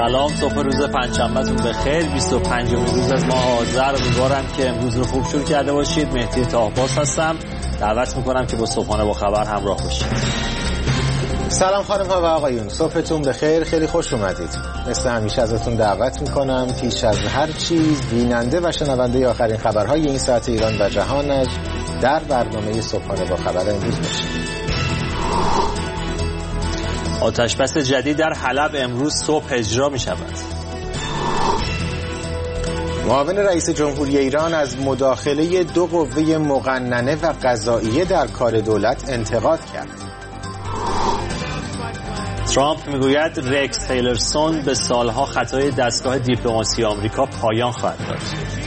سلام، صبح روز پنجشنبهتون بخیر. 25 روز از ماه آذر. امیدوارم که امروز رو خوب شروع کرده باشید. مهدی طاهباز هستم. دعوت میکنم که با صبحانه با خبر همراه باشید. سلام خانم ها و آقایون، صبحتون بخیر. خیلی خوش اومدید. مثل همیشه ازتون دعوت میکنم پیش از هر چیز بیننده و شنونده آخرین خبرهای این ساعت ایران و جهانش در برنامه صبحانه با خبر امروز باشید. آتشبس جدید در حلب امروز صبح اجرا می شود. معاون رئیس جمهوری ایران از مداخله دو قوه مقننه و قضاییه در کار دولت انتقاد کرد. ترامپ میگوید رکس تیلرسون به سالها خطای دستگاه دیپلماسی آمریکا پایان خواهد داد.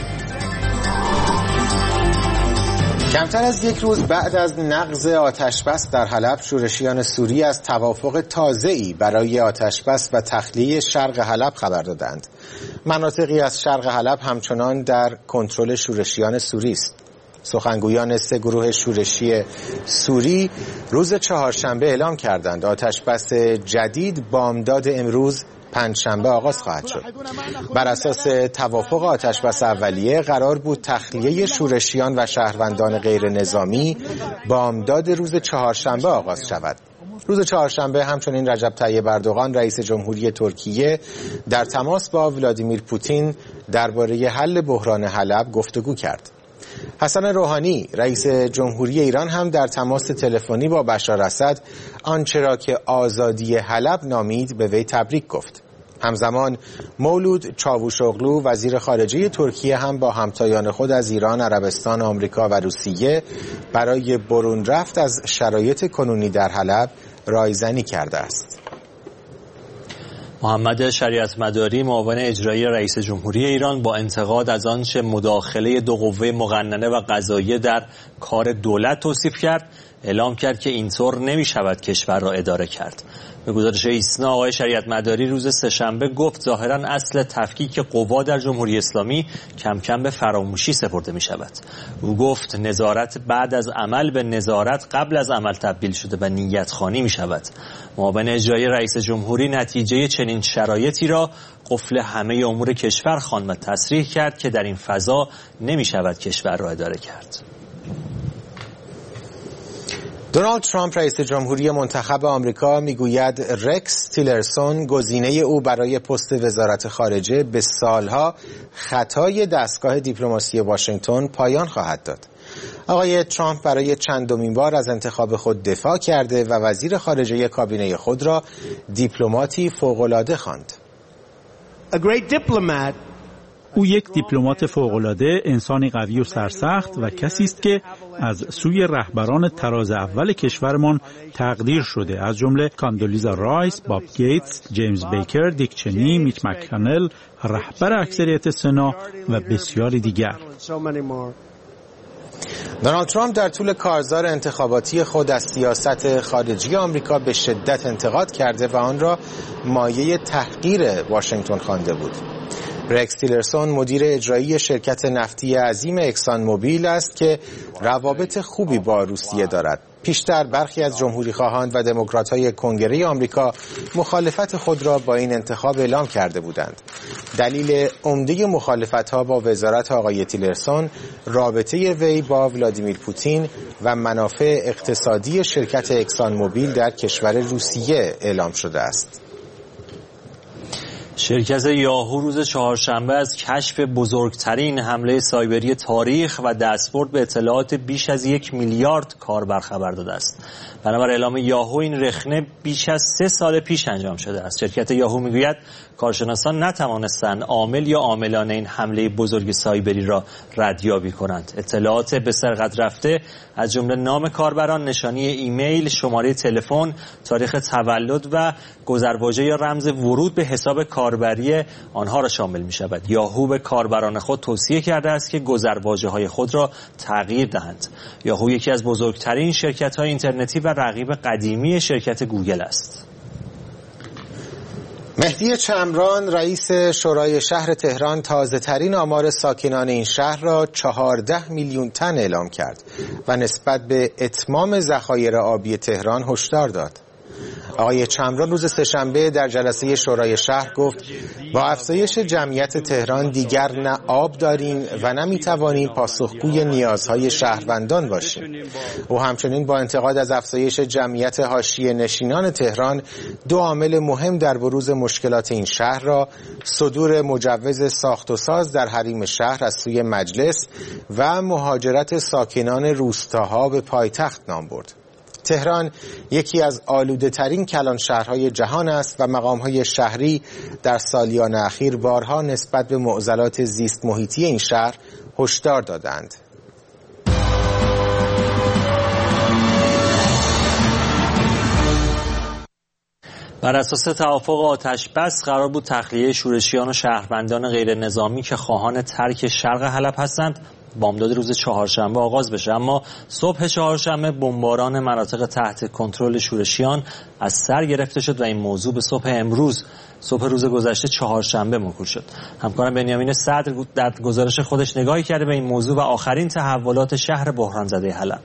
کمتر از یک روز بعد از نقض آتشبس در حلب، شورشیان سوری از توافق تازه‌ای برای آتشبس و تخلیه شرق حلب خبر دادند. مناطقی از شرق حلب همچنان در کنترل شورشیان سوری است. سخنگویان سه گروه شورشی سوری روز چهارشنبه اعلام کردند آتشبس جدید بامداد امروز پنجشنبه آغاز خواهد شد. بر اساس توافق آتشبس اولیه قرار بود تخلیه شورشیان و شهروندان غیر نظامی بامداد روز چهارشنبه آغاز شود. روز چهارشنبه همچنین رجب طیب اردوغان رئیس جمهوری ترکیه در تماس با ولادیمیر پوتین درباره حل بحران حلب گفتگو کرد. حسن روحانی رئیس جمهوری ایران هم در تماس تلفنی با بشار اسد آنچه را که آزادی حلب نامید به وی تبریک گفت. همزمان مولود چاوشوغلو وزیر خارجه ترکیه هم با همتایان خود از ایران، عربستان، آمریکا و روسیه برای برون رفت از شرایط کنونی در حلب رایزنی کرده است. محمد شریعت مداری معاون اجرایی رئیس جمهوری ایران با انتقاد از آنچه مداخله دو قوه مقننه و قضاییه در کار دولت توصیف کرد، اعلام کرد که اینطور نمی شود کشور را اداره کرد. به گزارش ایسنا آقای شریعت مداری روز سه‌شنبه گفت ظاهرا اصل تفکیک قوا در جمهوری اسلامی کم کم به فراموشی سپرده می شود. او گفت نظارت بعد از عمل به نظارت قبل از عمل تبدیل شده و نیت خوانی می شود. معاون اجرایی رئیس جمهوری نتیجه چنین شرایطی را قفل همه امور کشور خواند و تصریح کرد که در این فضا نمی شود کشور را اداره کرد. دونالد ترامپ رئیس جمهوری منتخب آمریکا میگوید رکس تیلرسون گزینه او برای پست وزارت خارجه به سالها خطای دستگاه دیپلماسی واشنگتن پایان خواهد داد. آقای ترامپ برای چندمین بار از انتخاب خود دفاع کرده و وزیر خارجه کابینه خود را دیپلماتی فوق‌العاده خواند. او یک دیپلمات فوق‌العاده، انسانی قوی و سرسخت و کسی است که از سوی رهبران تراز اول کشورمان تقدیر شده، از جمله کاندولیزا رایس، باب گیتس، جیمز بیکر، دیک چنی، میچ مک‌کانل، رهبر اکثریت سنا و بسیاری دیگر. دونالد ترامپ در طول کارزار انتخاباتی خود از سیاست خارجی آمریکا به شدت انتقاد کرده و آن را مایه تحقیر واشنگتن خوانده بود. رکس تیلرسون مدیر اجرایی شرکت نفتی عظیم اکسان موبیل است که روابط خوبی با روسیه دارد. پیشتر برخی از جمهوری‌خواهان و دموکرات‌های کنگره آمریکا مخالفت خود را با این انتخاب اعلام کرده بودند. دلیل عمده مخالفت‌ها با وزارت آقای تیلرسون رابطه وی با ولادیمیر پوتین و منافع اقتصادی شرکت اکسان موبیل در کشور روسیه اعلام شده است. شرکت یاهو روز چهارشنبه از کشف بزرگترین حمله سایبری تاریخ و دستبرد به اطلاعات بیش از 1 میلیارد کاربر خبر داده است. بنابر اعلام یاهو این رخنه بیش از 3 سال پیش انجام شده است. شرکت یاهو میگوید کارشناسان نتوانستند عامل یا عاملان این حمله بزرگ سایبری را ردیابی کنند. اطلاعات به سرقت رفته از جمله نام کاربران، نشانی ایمیل، شماره تلفن، تاریخ تولد و گذرواژه یا رمز ورود به حساب کاربری آنها را شامل می شود. یاهو به کاربران خود توصیه کرده است که گذرواژه‌های خود را تغییر دهند. یاهو یکی از بزرگترین شرکت‌های اینترنتی و رقیب قدیمی شرکت گوگل است. مهدی چمران رئیس شورای شهر تهران تازه‌ترین آمار ساکنان این شهر را 14 میلیون تن اعلام کرد و نسبت به اتمام ذخایر آبی تهران هشدار داد. آقای چمران روز سه‌شنبه در جلسه شورای شهر گفت با افزایش جمعیت تهران دیگر نه آب داریم و نه می‌توانیم پاسخگوی نیازهای شهروندان باشیم. او همچنین با انتقاد از افزایش جمعیت حاشیه نشینان تهران دو عامل مهم در بروز مشکلات این شهر را صدور مجوز ساخت و ساز در حریم شهر از سوی مجلس و مهاجرت ساکنان روستاها به پایتخت نام برد. تهران یکی از آلوده‌ترین کلانشهرهای جهان است و مقام‌های شهری در سالیان اخیر بارها نسبت به معضلات زیست محیطی این شهر هشدار دادند. بر اساس توافق آتش‌بس قرار بود تخلیه شورشیان و شهروندان غیر نظامی که خواهان ترک شرق حلب هستند بامداد روز چهارشنبه آغاز بشه، اما صبح چهارشنبه بمباران مناطق تحت کنترل شورشیان از سر گرفته شد و این موضوع به صبح روز گذشته چهارشنبه موکول شد. همکارم بنیامین صدر در گزارش خودش نگاهی کرده به این موضوع و آخرین تحولات شهر بحران زده حلب.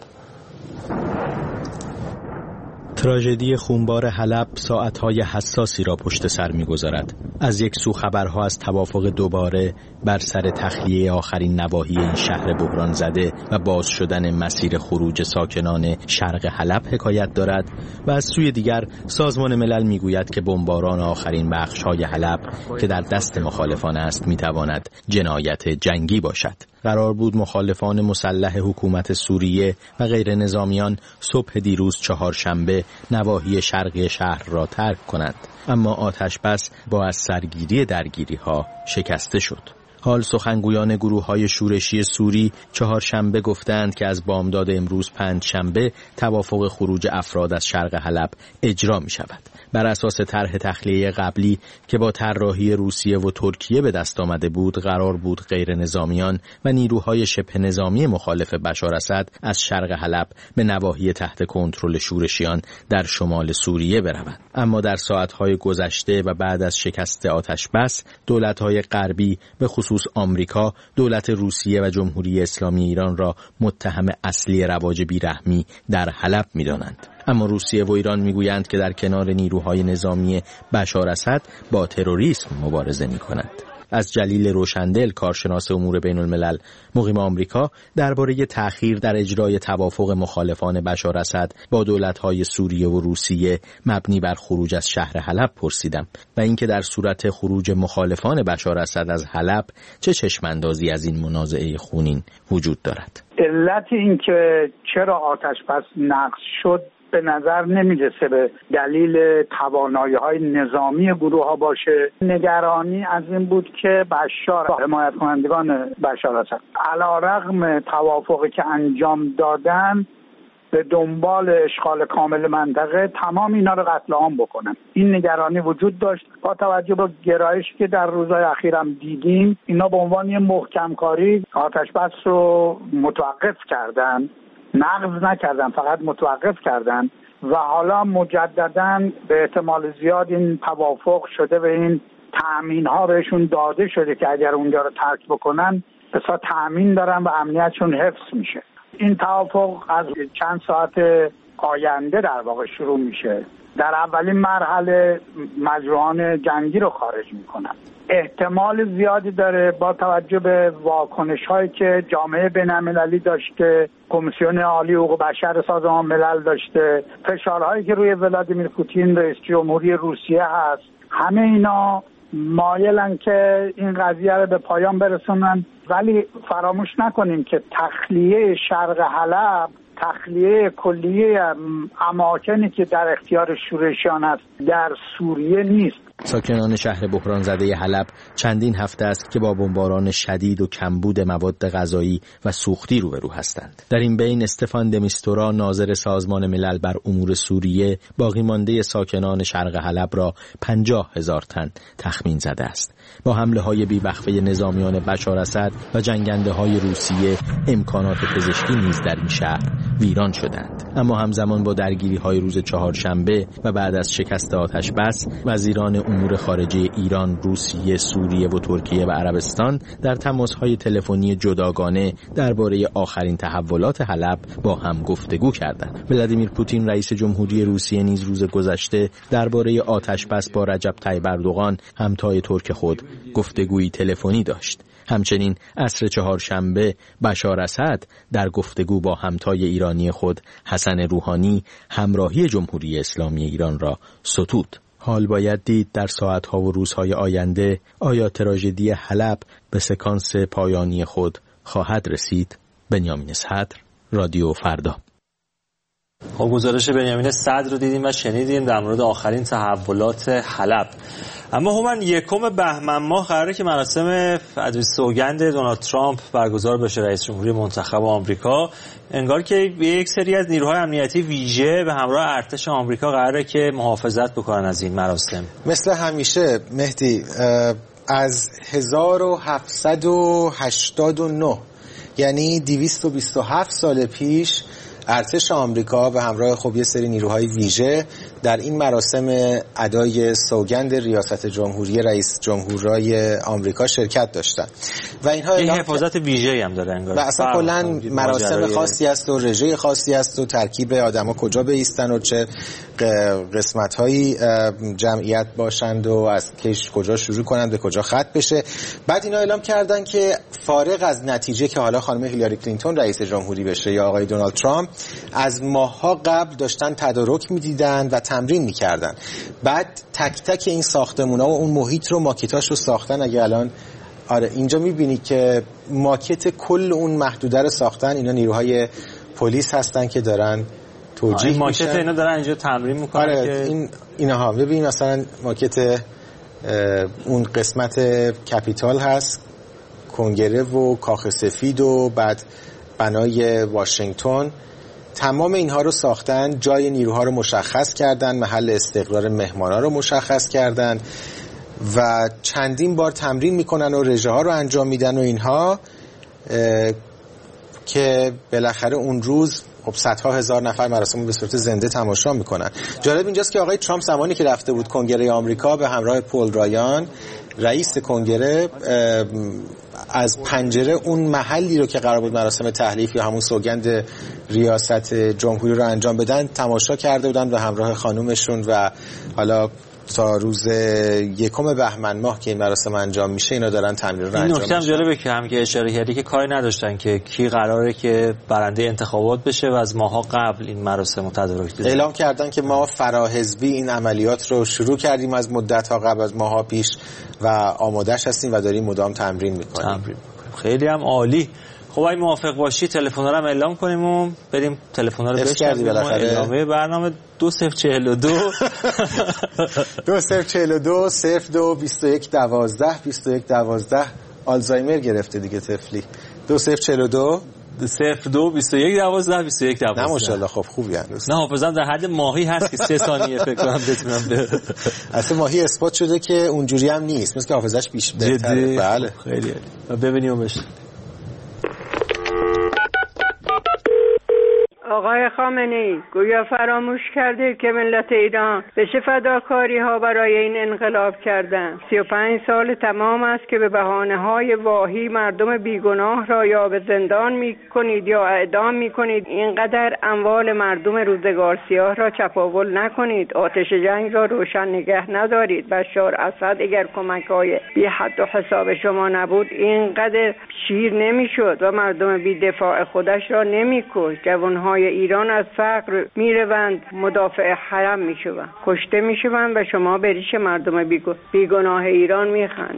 تراژدی خونبار حلب ساعتهای حساسی را پشت سر می‌گذارد. از یک سو خبرها از توافق دوباره بر سر تخلیه آخرین نواحی این شهر بحران زده و باز شدن مسیر خروج ساکنان شرق حلب حکایت دارد و از سوی دیگر سازمان ملل میگوید که بمباران آخرین بخش‌های حلب که در دست مخالفان است میتواند جنایت جنگی باشد. قرار بود مخالفان مسلح حکومت سوریه و غیر نظامیان صبح دیروز چهارشنبه نواحی شرقی شهر را ترک کنند، اما آتش‌بس با از سرگیری درگیری‌ها شکسته شد. حال سخنگویان گروه‌های شورشی سوری چهارشنبه گفتند که از بامداد امروز پنجشنبه توافق خروج افراد از شرق حلب اجرا می‌شود. بر اساس طرح تخلیه قبلی که با طراحی روسیه و ترکیه به دست آمده بود، قرار بود غیر نظامیان و نیروهای شبه نظامی مخالف بشار اسد از شرق حلب به نواحی تحت کنترل شورشیان در شمال سوریه بروند. اما در ساعت‌های گذشته و بعد از شکست آتش‌بس، دولت‌های غربی به خصوص آمریکا، دولت روسیه و جمهوری اسلامی ایران را متهم اصلی رواج بیرحمی در حلب می‌دانند. اما روسیه و ایران میگویند که در کنار نیروهای نظامی بشار اسد با تروریسم مبارزه می‌کنند. از جلیل روشندل، کارشناس امور بین الملل مقیم آمریکا، درباره تأخیر در اجرای توافق مخالفان بشار اسد با دولت‌های سوریه و روسیه مبنی بر خروج از شهر حلب پرسیدم و اینکه در صورت خروج مخالفان بشار اسد از حلب چه چشم‌اندازی از این منازعه خونین وجود دارد. علت این که چرا آتش‌بس نقض شد به نظر نمیرسه به دلیل توانایی‌های نظامی گروه‌ها باشه. نگرانی از این بود که بشار حمایت کنندگان بشار اسد علی‌رغم توافقی که انجام دادن به دنبال اشغال کامل منطقه تمام اینا رو قتل عام بکنن. این نگرانی وجود داشت. با توجه به گرایشی که در روزهای اخیر هم دیدیم، اینا به عنوان یه محکم کاری آتش‌بس رو متوقف کردن، نقض نکردن، فقط متوقف کردن و حالا مجدداً به احتمال زیاد این توافق شده و این تأمین‌ها بهشون داده شده که اگر اونجا رو ترک بکنن بسا تأمین دارن و امنیتشون حفظ میشه. این توافق از چند ساعت آینده در واقع شروع میشه. در اولین مرحله مجروحان جنگی رو خارج میکنن. احتمال زیادی داره با توجه به واکنش‌هایی که جامعه بین‌المللی داشته، کمیسیون عالی حقوق بشر سازمان ملل داشته، فشارهایی که روی ولادیمیر پوتین رئیس جمهوری روسیه هست، همه اینا مایلن که این قضیه رو به پایان برسونن. ولی فراموش نکنیم که تخلیه شرق حلب، تخلیه کلیه اماکنی که در اختیار شورشیان است در سوریه نیست. ساکنان شهر بحران زده حلب چندین هفته است که با بمباران شدید و کمبود مواد غذایی و سوختی روبرو هستند. در این بین استفان د میستورا، ناظر سازمان ملل بر امور سوریه، باقی مانده ساکنان شرق حلب را 50,000 تن تخمین زده است. با حمله‌های بی‌وقفه نظامیان بشار اسد و جنگنده‌های روسیه، امکانات پزشکی نیز در این شهر ویران شدند. اما همزمان با درگیری‌های روز چهارشنبه و بعد از شکست آتش بس، وزیران امور خارجه ایران، روسیه، سوریه و ترکیه و عربستان در تماس‌های تلفنی جداگانه درباره آخرین تحولات حلب با هم گفتگو کردند. ولادیمیر پوتین رئیس جمهوری روسیه نیز روز گذشته درباره آتش بس با رجب طیب اردوغان همتای ترک خود گفتگویی تلفنی داشت. همچنین عصر چهارشنبه بشار اسد در گفتگو با همتای ایرانی خود حسن روحانی همراهی جمهوری اسلامی ایران را ستود. حال باید دید در ساعتها و روزهای آینده آیا تراژدی حلب به سکانس پایانی خود خواهد رسید. بنیامین صدر، رادیو فردا. خب گزارش بنیامین صدر رو دیدیم و شنیدیم در مورد آخرین تحولات حلب. اما هومن، یکم بهمن ماه قراره که مراسم سوگند دونالد ترامپ برگزار بشه، رئیس جمهوری منتخب آمریکا. انگار که یک سری از نیروهای امنیتی ویژه به همراه ارتش آمریکا قراره که محافظت بکنن از این مراسم. مثل همیشه مهدی، از 1789 یعنی 227 سال پیش ارتش آمریکا به همراه خب یه سری نیروهای ویژه در این مراسم ادای سوگند ریاست جمهوری رئیس جمهورای آمریکا شرکت داشتن و اینها این حفاظت ویژه‌ای هم داره انگار. و اصلا کلا مراسم خاصی است و رژه خاصی است و ترکیب آدما کجا بایستن و چه قسمت‌هایی جمعیت باشند و از کجا شروع کنند به کجا ختم بشه. بعد اینا اعلام کردن که فارغ از نتیجه که حالا خانم هیلاری کلینتون رئیس جمهوری بشه یا آقای دونالد ترامپ، از ماه‌ها قبل داشتن تدارک می‌دیدن و تمرین می‌کردن. بعد تک تک این ساختمونا و اون محیط رو ماکتاش رو ساختن. اگه الان اینجا می‌بینی که ماکت کل اون محدوده رو ساختن، اینا نیروهای پلیس هستن که دارن توجیه میشن. ماکت اینا دارن اینجا تمرین می‌کنن که اینها ببین مثلا ماکت اون قسمت کپیتال هست، کنگره و کاخ سفید و بعد بنای واشنگتن. تمام اینها رو ساختن، جای نیروها رو مشخص کردن، محل استقرار مهمانا رو مشخص کردن و چندین بار تمرین میکنن و رژه ها رو انجام میدن و اینها که بالاخره اون روز خب صدها هزار نفر مراسم رو به صورت زنده تماشا میکنن. جالب اینجاست که آقای ترامپ زمانی که رفته بود کنگره آمریکا به همراه پول رایان رئیس کنگره، از پنجره اون محلی رو که قرار بود مراسم تحلیف یا همون سوگند ریاست جمهوری رو انجام بدن تماشا کرده بودن به همراه خانومشون و حالا تا روز یکم بهمن ماه که این مراسم انجام میشه اینا دارن تمرین رو انجام میشن. این نکته هم جالبه که هم که اشاره کردی که کاری نداشتن که کی قراره که برنده انتخابات بشه و از ماها قبل این مراسم رو تدارک دیدن. اعلام کردن که ما فراحزبی این عملیات رو شروع کردیم از مدت ها قبل، از ماها پیش و آمادهش هستیم و داریم مدام تمرین میکنیم. خیلی هم عالی. خب اگه موافق باشی تلفن‌ها رو هم اعلام کنیم و بریم تلفن‌ها رو بشنویم. ادامه برنامه 2042 2042 02 21 12 21 12 آلزایمر گرفته دیگه طفلی. 2042 02 21 12 21 12. نه ماشاءالله خب خوبی هست. نه حافظم در حد ماهی هست که 3 ثانیه فکر کنم بتونم اصلا ماهی اثبات شده که اونجوری هم نیست، مثل که حافظش بهتره. بله خیلی عالی. ببینیمش. آقای خامنه‌ای گویا فراموش کرده که ملت ایران به چه فداکاری ها برای این انقلاب کردند. 35 سال تمام است که به بهانه های واهی مردم بیگناه را یا به زندان می کنید یا اعدام می کنید. اینقدر اموال مردم روزگار سیاه را چپاول نکنید. آتش جنگ را روشن نگه ندارید. بشار اسد اگر کمک های بی حد و حساب شما نبود اینقدر شیر نمی شد و مردم بی دفاع خودش را نمی کشت. جوانهای ایران از فقر میروند مدافع حرم میشوند، کشته میشوند و شما به ریش مردم بیگناه ایران میخندید.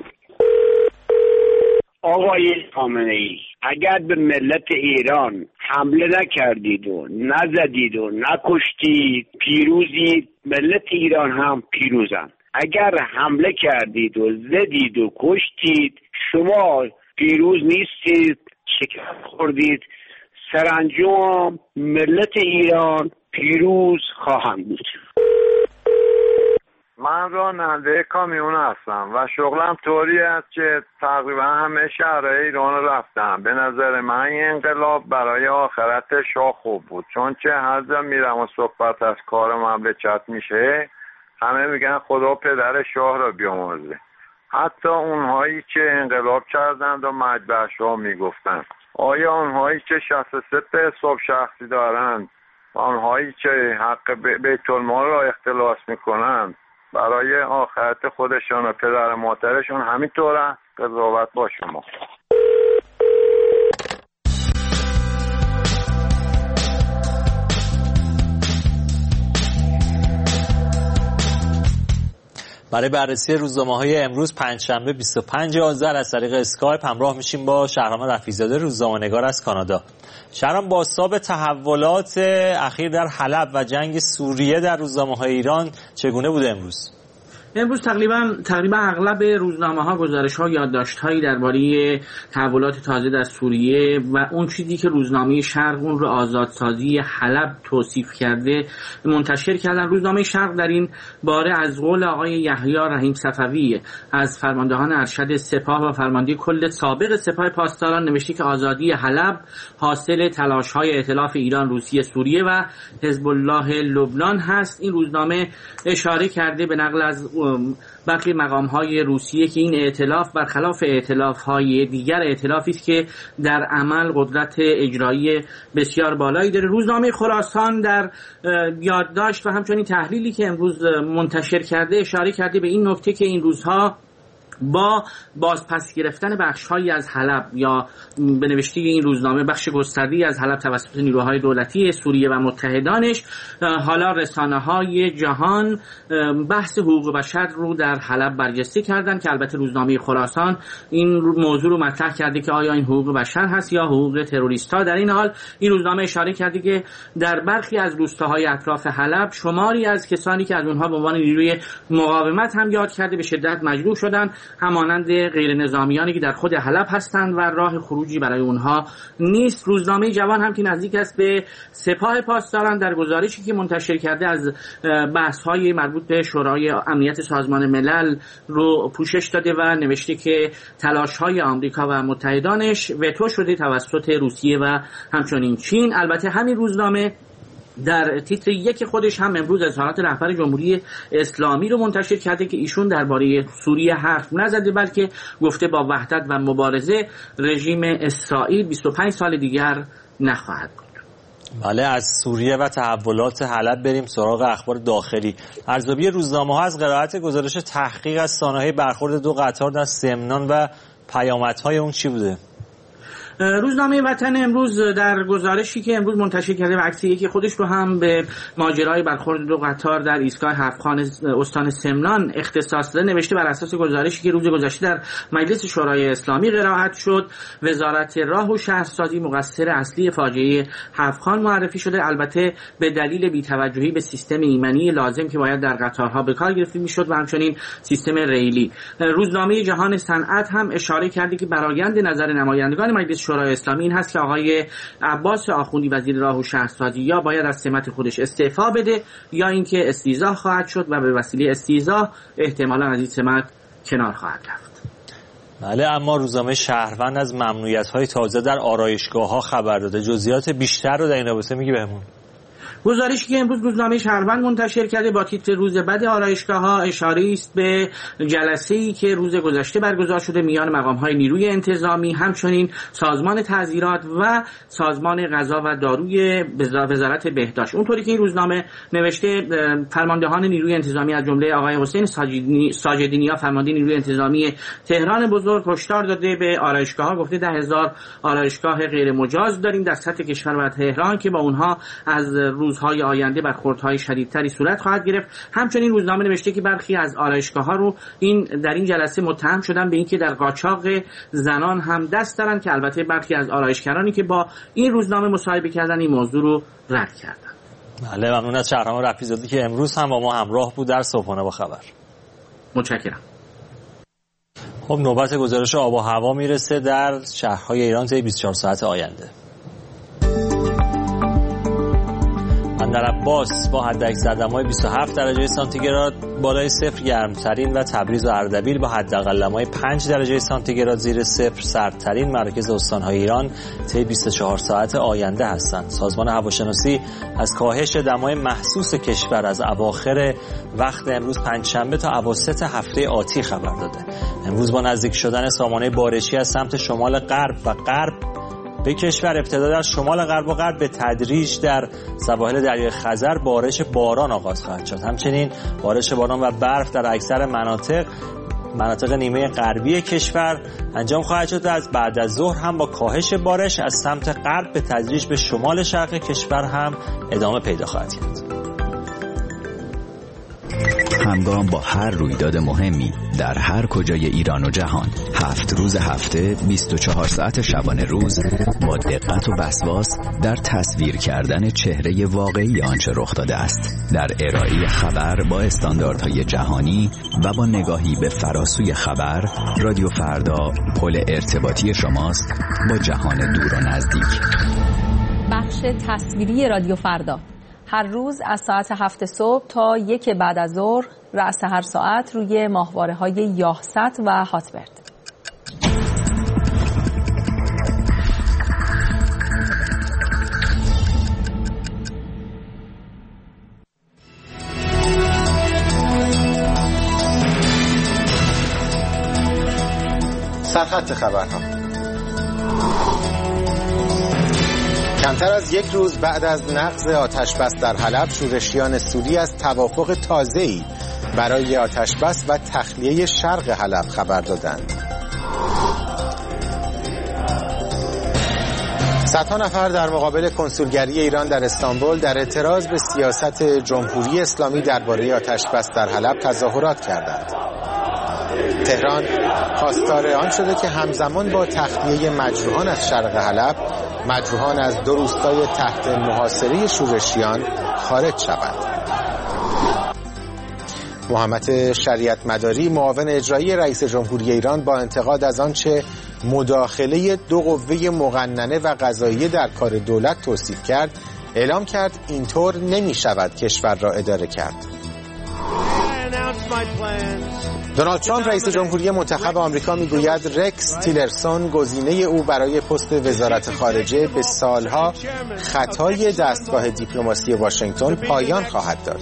آقای خامنه‌ای اگر به ملت ایران حمله نکردید و نزدید و نکشتید پیروزید، ملت ایران هم پیروزند. اگر حمله کردید و زدید و کشتید شما پیروز نیستید، شکست خوردید. سرانجام ملت ایران پیروز خواهند بود. من راننده کامیون هستم و شغلم طوری است که تقریبا همه شهرهای ایران رو رفتم. به نظر من این انقلاب برای آخرت شاه خوب بود، چون که هر جا میرم و صحبت از کار مملکت میشه همه میگن خدا پدر شاه رو بیامرزه. حتی اونهایی که انقلاب کردند و مجبور شاه میگفتن. آیا اونهایی که 63 حساب شخصی دارند، آنهایی که حق بیت المال را اختلاس میکنند، برای آخرت خودشان و پدر مادرشون همینطوره؟ قضاوت با شما. برای بررسی روزنامه‌های امروز پنجشنبه 25 آذر از طریق اسکایپ همراه میشیم با شهرام رفیع‌زاده، روزنامه‌نگار از کانادا. شهرام، بازتاب تحولات اخیر در حلب و جنگ سوریه در روزنامه‌های ایران چگونه بوده امروز؟ امروز تقریبا اغلب روزنامه‌ها گزارش‌ها و یادداشت‌هایی درباره تحولات تازه در سوریه و اون چیزی که روزنامه شرق اون رو آزادسازی حلب توصیف کرده منتشر کردن. روزنامه شرق در این باره از قول آقای یحیی رحیم صفوی از فرماندهان ارشد سپاه و فرمانده کل سابق سپاه پاسداران نوشته که آزادی حلب حاصل تلاش‌های ائتلاف ایران، روسیه، سوریه و حزب الله لبنان هست. این روزنامه اشاره کرده به نقل از برخی مقام‌های روسیه که این ائتلاف برخلاف ائتلاف‌های دیگر ائتلافی است که در عمل قدرت اجرایی بسیار بالایی داره. روزنامه خراسان در یادداشت و همچنین تحلیلی که امروز منتشر کرده اشاره کرده به این نکته که این روزها با بازپس گرفتن بخش‌هایی از حلب یا به نوشته این روزنامه بخش گسترده‌ای از حلب توسط نیروهای دولتی سوریه و متحدانش، حالا رسانه‌های جهان بحث حقوق بشر رو در حلب برجسته کردن که البته روزنامه خراسان این موضوع رو مطرح کرده که آیا این حقوق بشر هست یا حقوق تروریست‌ها. در این حال این روزنامه اشاره کرده که در برخی از روستاهای اطراف حلب شماری از کسانی که از اونها به عنوان نیروی مقاومت هم یاد کرده به شدت مجروح شدن، همانند غیر نظامیانی که در خود حلب هستند و راه خروجی برای اونها نیست. روزنامه جوان هم که نزدیک است به سپاه پاسداران در گزارشی که منتشر کرده از بحث‌های مربوط به شورای امنیت سازمان ملل رو پوشش داده و نوشته که تلاش‌های آمریکا و متحدانش وتو شده توسط روسیه و همچنین چین. البته همین روزنامه در تیتر یک خودش هم امروز اظهارات رهبر جمهوری اسلامی رو منتشر کرده که ایشون درباره سوریه حرف نزده بلکه گفته با وحدت و مبارزه رژیم اسرائیل 25 سال دیگر نخواهد بود. بله، از سوریه و تحولات حلب بریم سراغ اخبار داخلی. ارزیابی روزنامه‌ها از قرائت گزارش تحقیق از سانحه برخورد دو قطار در سمنان و پیامدهای اون چی بوده؟ روزنامه وطن امروز در گزارشی که امروز منتشر کرده و عکسی که خودش رو هم به ماجرای برخورد دو قطار در ایستگاه هفت‌خان استان سمنان اختصاص داده نوشته بر اساس گزارشی که روز گذشته در مجلس شورای اسلامی قرائت شد، وزارت راه و شهرسازی مقصر اصلی فاجعه هفت‌خان معرفی شده، البته به دلیل بی‌توجهی به سیستم ایمنی لازم که باید در قطارها به کار گرفته میشد و همچنین سیستم ریلی. روزنامه جهان صنعت هم اشاره کرده که برآیند نظر نمایندگان مجلس شورای اسلامی این هست که آقای عباس آخوندی وزیر راه و شهرسازی یا باید از سمت خودش استعفا بده یا اینکه استیضاح خواهد شد و به وسیله استیضاح احتمالاً از این سمت کنار خواهد رفت. بله، اما روزنامه شهروند از ممنوعیت‌های تازه در آرایشگاه‌ها خبر داده. جزئیات بیشتر رو در این رابطه میگی بهمون؟ گزارشی که امروز روزنامه شهروند منتشر کرده با تیتر روز بد آرایشگاه‌ها اشاره است به جلسه‌ای که روز گذشته برگزار شده میان مقام‌های نیروی انتظامی، همچنین سازمان تعزیرات و سازمان غذا و داروی وزارت بهداشت. اونطوری که این روزنامه نوشته فرماندهان نیروی انتظامی از جمله آقای حسین ساجدینیا فرمانده نیروی انتظامی تهران بزرگ هشدار داده به آرایشگاه‌ها، گفته 10,000 آرایشگاه غیر مجاز داریم در سطح کشور و تهران که با اونها از روزهای آینده برخوردهای شدیدتری صورت خواهد گرفت. همچنین روزنامه نوشته که برخی از آرایشگاه‌ها رو در این جلسه متهم شدن به اینکه در قاچاق زنان هم دست دارن که البته برخی از آرایشگرانی که با این روزنامه مصاحبه کردن این موضوع رو رد کردن. بله، ممنون از شهرام رفیع‌زاده که امروز هم با ما همراه بود در صبحانه با خبر. متشکرم. خب نوبت گزارش آب و هوا میرسه در شهرهای ایران طی 24 ساعت آینده. بندرعباس با حداکثر دمای 27 درجه سانتیگراد بالای صفر گرمترین و تبریز و اردبیل با حداقل دمای 5 درجه سانتیگراد زیر صفر سردترین مراکز استان‌های ایران طی 24 ساعت آینده هستند. سازمان هواشناسی از کاهش دمای محسوس کشور از اواخر وقت امروز پنجشنبه تا اواسط هفته آتی خبر داده. امروز با نزدیک شدن سامانه بارشی از سمت شمال غرب و غرب به کشور ابتدا در شمال غرب و غرب به تدریج در سواحل دریای خزر بارش باران آغاز خواهد شد. همچنین بارش باران و برف در اکثر مناطق نیمه غربی کشور انجام خواهد شد و از بعد از ظهر هم با کاهش بارش از سمت غرب به تدریج به شمال شرق کشور هم ادامه پیدا خواهد کرد. همگام با هر رویداد مهمی در هر کجای ایران و جهان 7 روز هفته 24 ساعت شبانه روز با دقت و وسواس در تصویر کردن چهره واقعی آنچه رخ داده است، در ارائه خبر با استانداردهای جهانی و با نگاهی به فراسوی خبر. رادیو فردا پل ارتباطی شماست با جهان دور و نزدیک. بخش تصویری رادیو فردا هر روز از ساعت 7 صبح تا 1 بعد از ظهر رأس هر ساعت روی ماهواره‌های یاهست و هاتبرد. سرخط خبرها. کمتر از یک روز بعد از نقض آتش‌بس در حلب، شورشیان سوری از توافق تازه‌ای برای آتش‌بس و تخلیه شرق حلب خبر دادند. صدها نفر در مقابل کنسولگری ایران در استانبول در اعتراض به سیاست جمهوری اسلامی درباره آتش‌بس در حلب تظاهرات کردند. تهران خواستار آن شده که همزمان با تخلیه مجروحان از شرق حلب، مجروحان از 2 روستای تحت محاصره شورشیان خارج شوند. محمد شریعت مداری، معاون اجرایی رئیس جمهوری ایران، با انتقاد از آنچه مداخله 2 قوه مقننه و قضاییه در کار دولت توصیف کرد، اعلام کرد اینطور نمی شود کشور را اداره کرد. دونالد ترامپ رئیس جمهوری منتخب آمریکا میگوید رکس تیلرسون گزینه او برای پست وزارت خارجه به سالها خطای دستگاه دیپلماسی واشنگتن پایان خواهد داد.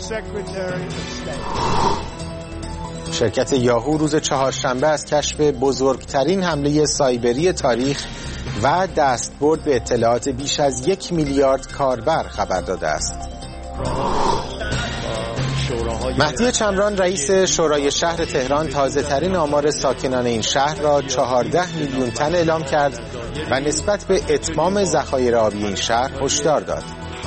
شرکت یاهو روز چهارشنبه از کشف بزرگترین حمله سایبری تاریخ و دستبرد به اطلاعات بیش از 1 میلیارد کاربر خبر داده است. مهدی چمران رئیس شورای شهر تهران تازه‌ترین آمار ساکنان این شهر را 14 میلیون تن اعلام کرد و نسبت به اتمام ذخایر آبی این شهر هشدار داد.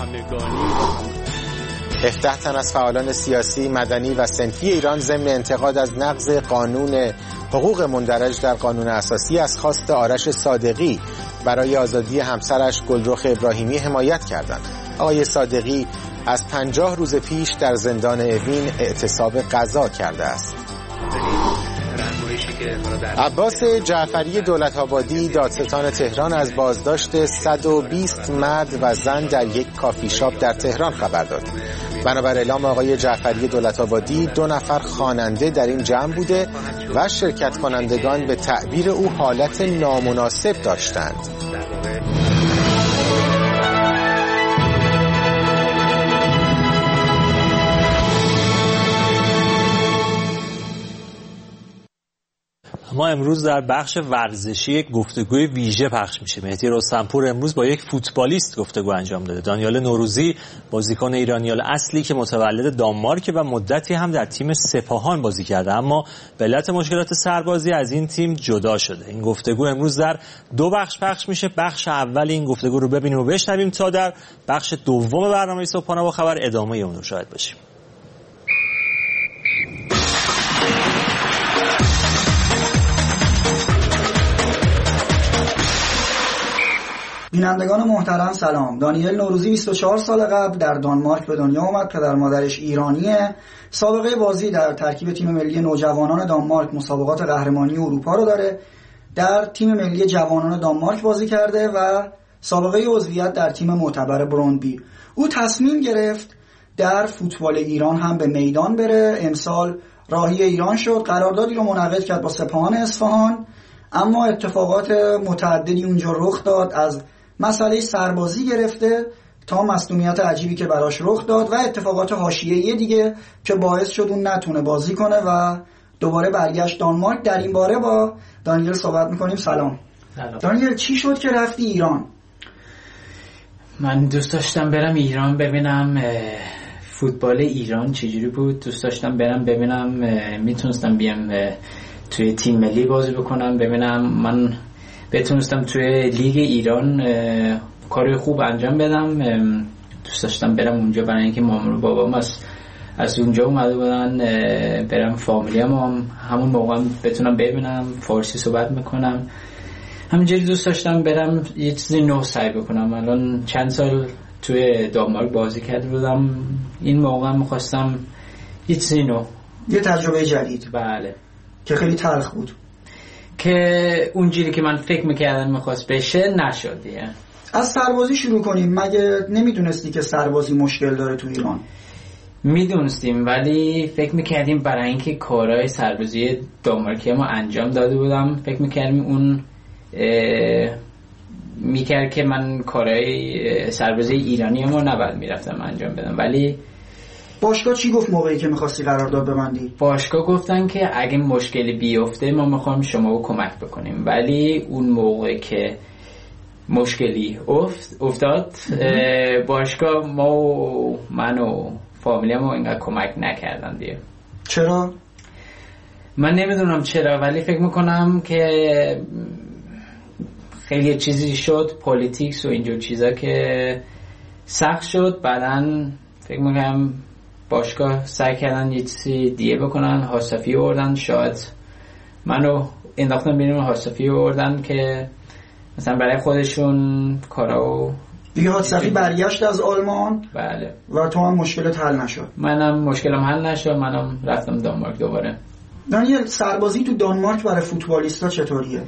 17 تن از فعالان سیاسی، مدنی و صنفی ایران ضمن انتقاد از نقض قانون حقوق مندرج در قانون اساسی از خواست آرش صادقی برای آزادی همسرش گلرخ ابراهیمی حمایت کردند. آقای صادقی از 50 روز پیش در زندان اوین اعتصاب قضا کرده است. عباس جعفری دولت‌آبادی، دادستان تهران، از بازداشت 120 مرد و زن در یک کافی شاپ در تهران خبر داد. بنابر اعلام آقای جعفری دولت‌آبادی، 2 نفر خواننده در این جمع بوده و شرکت کنندگان به تعبیر او حالت نامناسب داشتند. ما امروز در بخش ورزشی گفتگوی ویژه پخش میشه. مهدی رستمپور امروز با یک فوتبالیست گفتگو انجام داده. دانیال نوروزی، بازیکن ایرانیال اصلی که متولد دانمارک و مدتی هم در تیم سپاهان بازی کرده، اما به علت مشکلات سربازی از این تیم جدا شده. این گفتگو امروز در 2 بخش پخش میشه. بخش اول این گفتگو رو ببینیم و بشنویم تا در بخش دوم برنامه صبحانه با خبر ادامه اون رو شاهد باشیم. بینندگان محترم سلام. دانیل نوروزی 24 سال قبل در دانمارک به دنیا آمد. پدر مادرش ایرانیه. سابقه بازی در ترکیب تیم ملی نوجوانان دانمارک مسابقات قهرمانی اروپا رو داره. در تیم ملی جوانان دانمارک بازی کرده و سابقه عضویت در تیم معتبر برندبی. او تصمیم گرفت در فوتبال ایران هم به میدان بره. امسال راهی ایران شد، قراردادی رو منعقد کرد با سپاهان اصفهان، اما اتفاقات متعددی اونجا رخ داد، از مسئله سربازی گرفته تا مصدومیت عجیبی که براش رخ داد و اتفاقات حاشیه‌ای دیگه که باعث شد اون نتونه بازی کنه و دوباره برگشت دانمارک. در این باره با دانیل صحبت میکنیم. سلام. دانیل، چی شد که رفتی ایران؟ من دوست داشتم برم ایران ببینم فوتبال ایران چجوری بود. دوست داشتم برم ببینم میتونستم بیام توی تیم ملی بازی بکنم، ببینم من بتونستم توی لیگ ایران کار خوب انجام بدم. دوست داشتم برم اونجا برای اینکه مامان و بابام از اونجا اومده بودن، برم فامیلیام همون موقع بتونم ببینم، فارسی صحبت میکنم. همینجوری دوست داشتم برم یه چیزی نو سعی بکنم. الان چند سال توی دانمارک بازی کرده بودم، این موقع میخواستم یه چیزی نو، یه تجربه جدید. بله، که خیلی تلخ بود، که اونجوری که من فکر میکردم میخواست بشه نشد. از سربازی شروع کنیم. مگه نمیدونستی که سربازی مشکل داره تو ایران؟ میدونستیم، ولی فکر میکردیم برای اینکه کارهای سربازی دانمارکی ما انجام داده بودم، فکر میکردیم اون میکرد که من کارهای سربازی ایرانی ما نباید میرفتم انجام بدم. ولی باشگاه چی گفت موقعی که میخواستی قرارداد ببندی؟ باشگاه گفتن که اگه مشکلی بیفته ما میخوایم شما رو کمک بکنیم، ولی اون موقع که مشکلی افتاد باشگاه من و فامیلیمو اینقدر کمک نکردن دیگه. چرا؟ من نمیدونم چرا، ولی فکر میکنم که خیلی چیزی شد، پولیتیکس و اینجور چیزا که سخت شد. بعدن فکر میکنم باشگاه سعی کردن یه چیزی دیگه بکنن، حاسفی آوردن، شاید منو انداختن بیرون، حاسفی آوردن که مثلا برای خودشون کارا. دیگه حاسفی برگشت از آلمان. بله. و تو هم مشکلت حل نشد؟ منم مشکلم حل نشد، منم رفتم دانمارک دوباره. دانیل، سربازی تو دانمارک برای فوتبالیستا چطوریه؟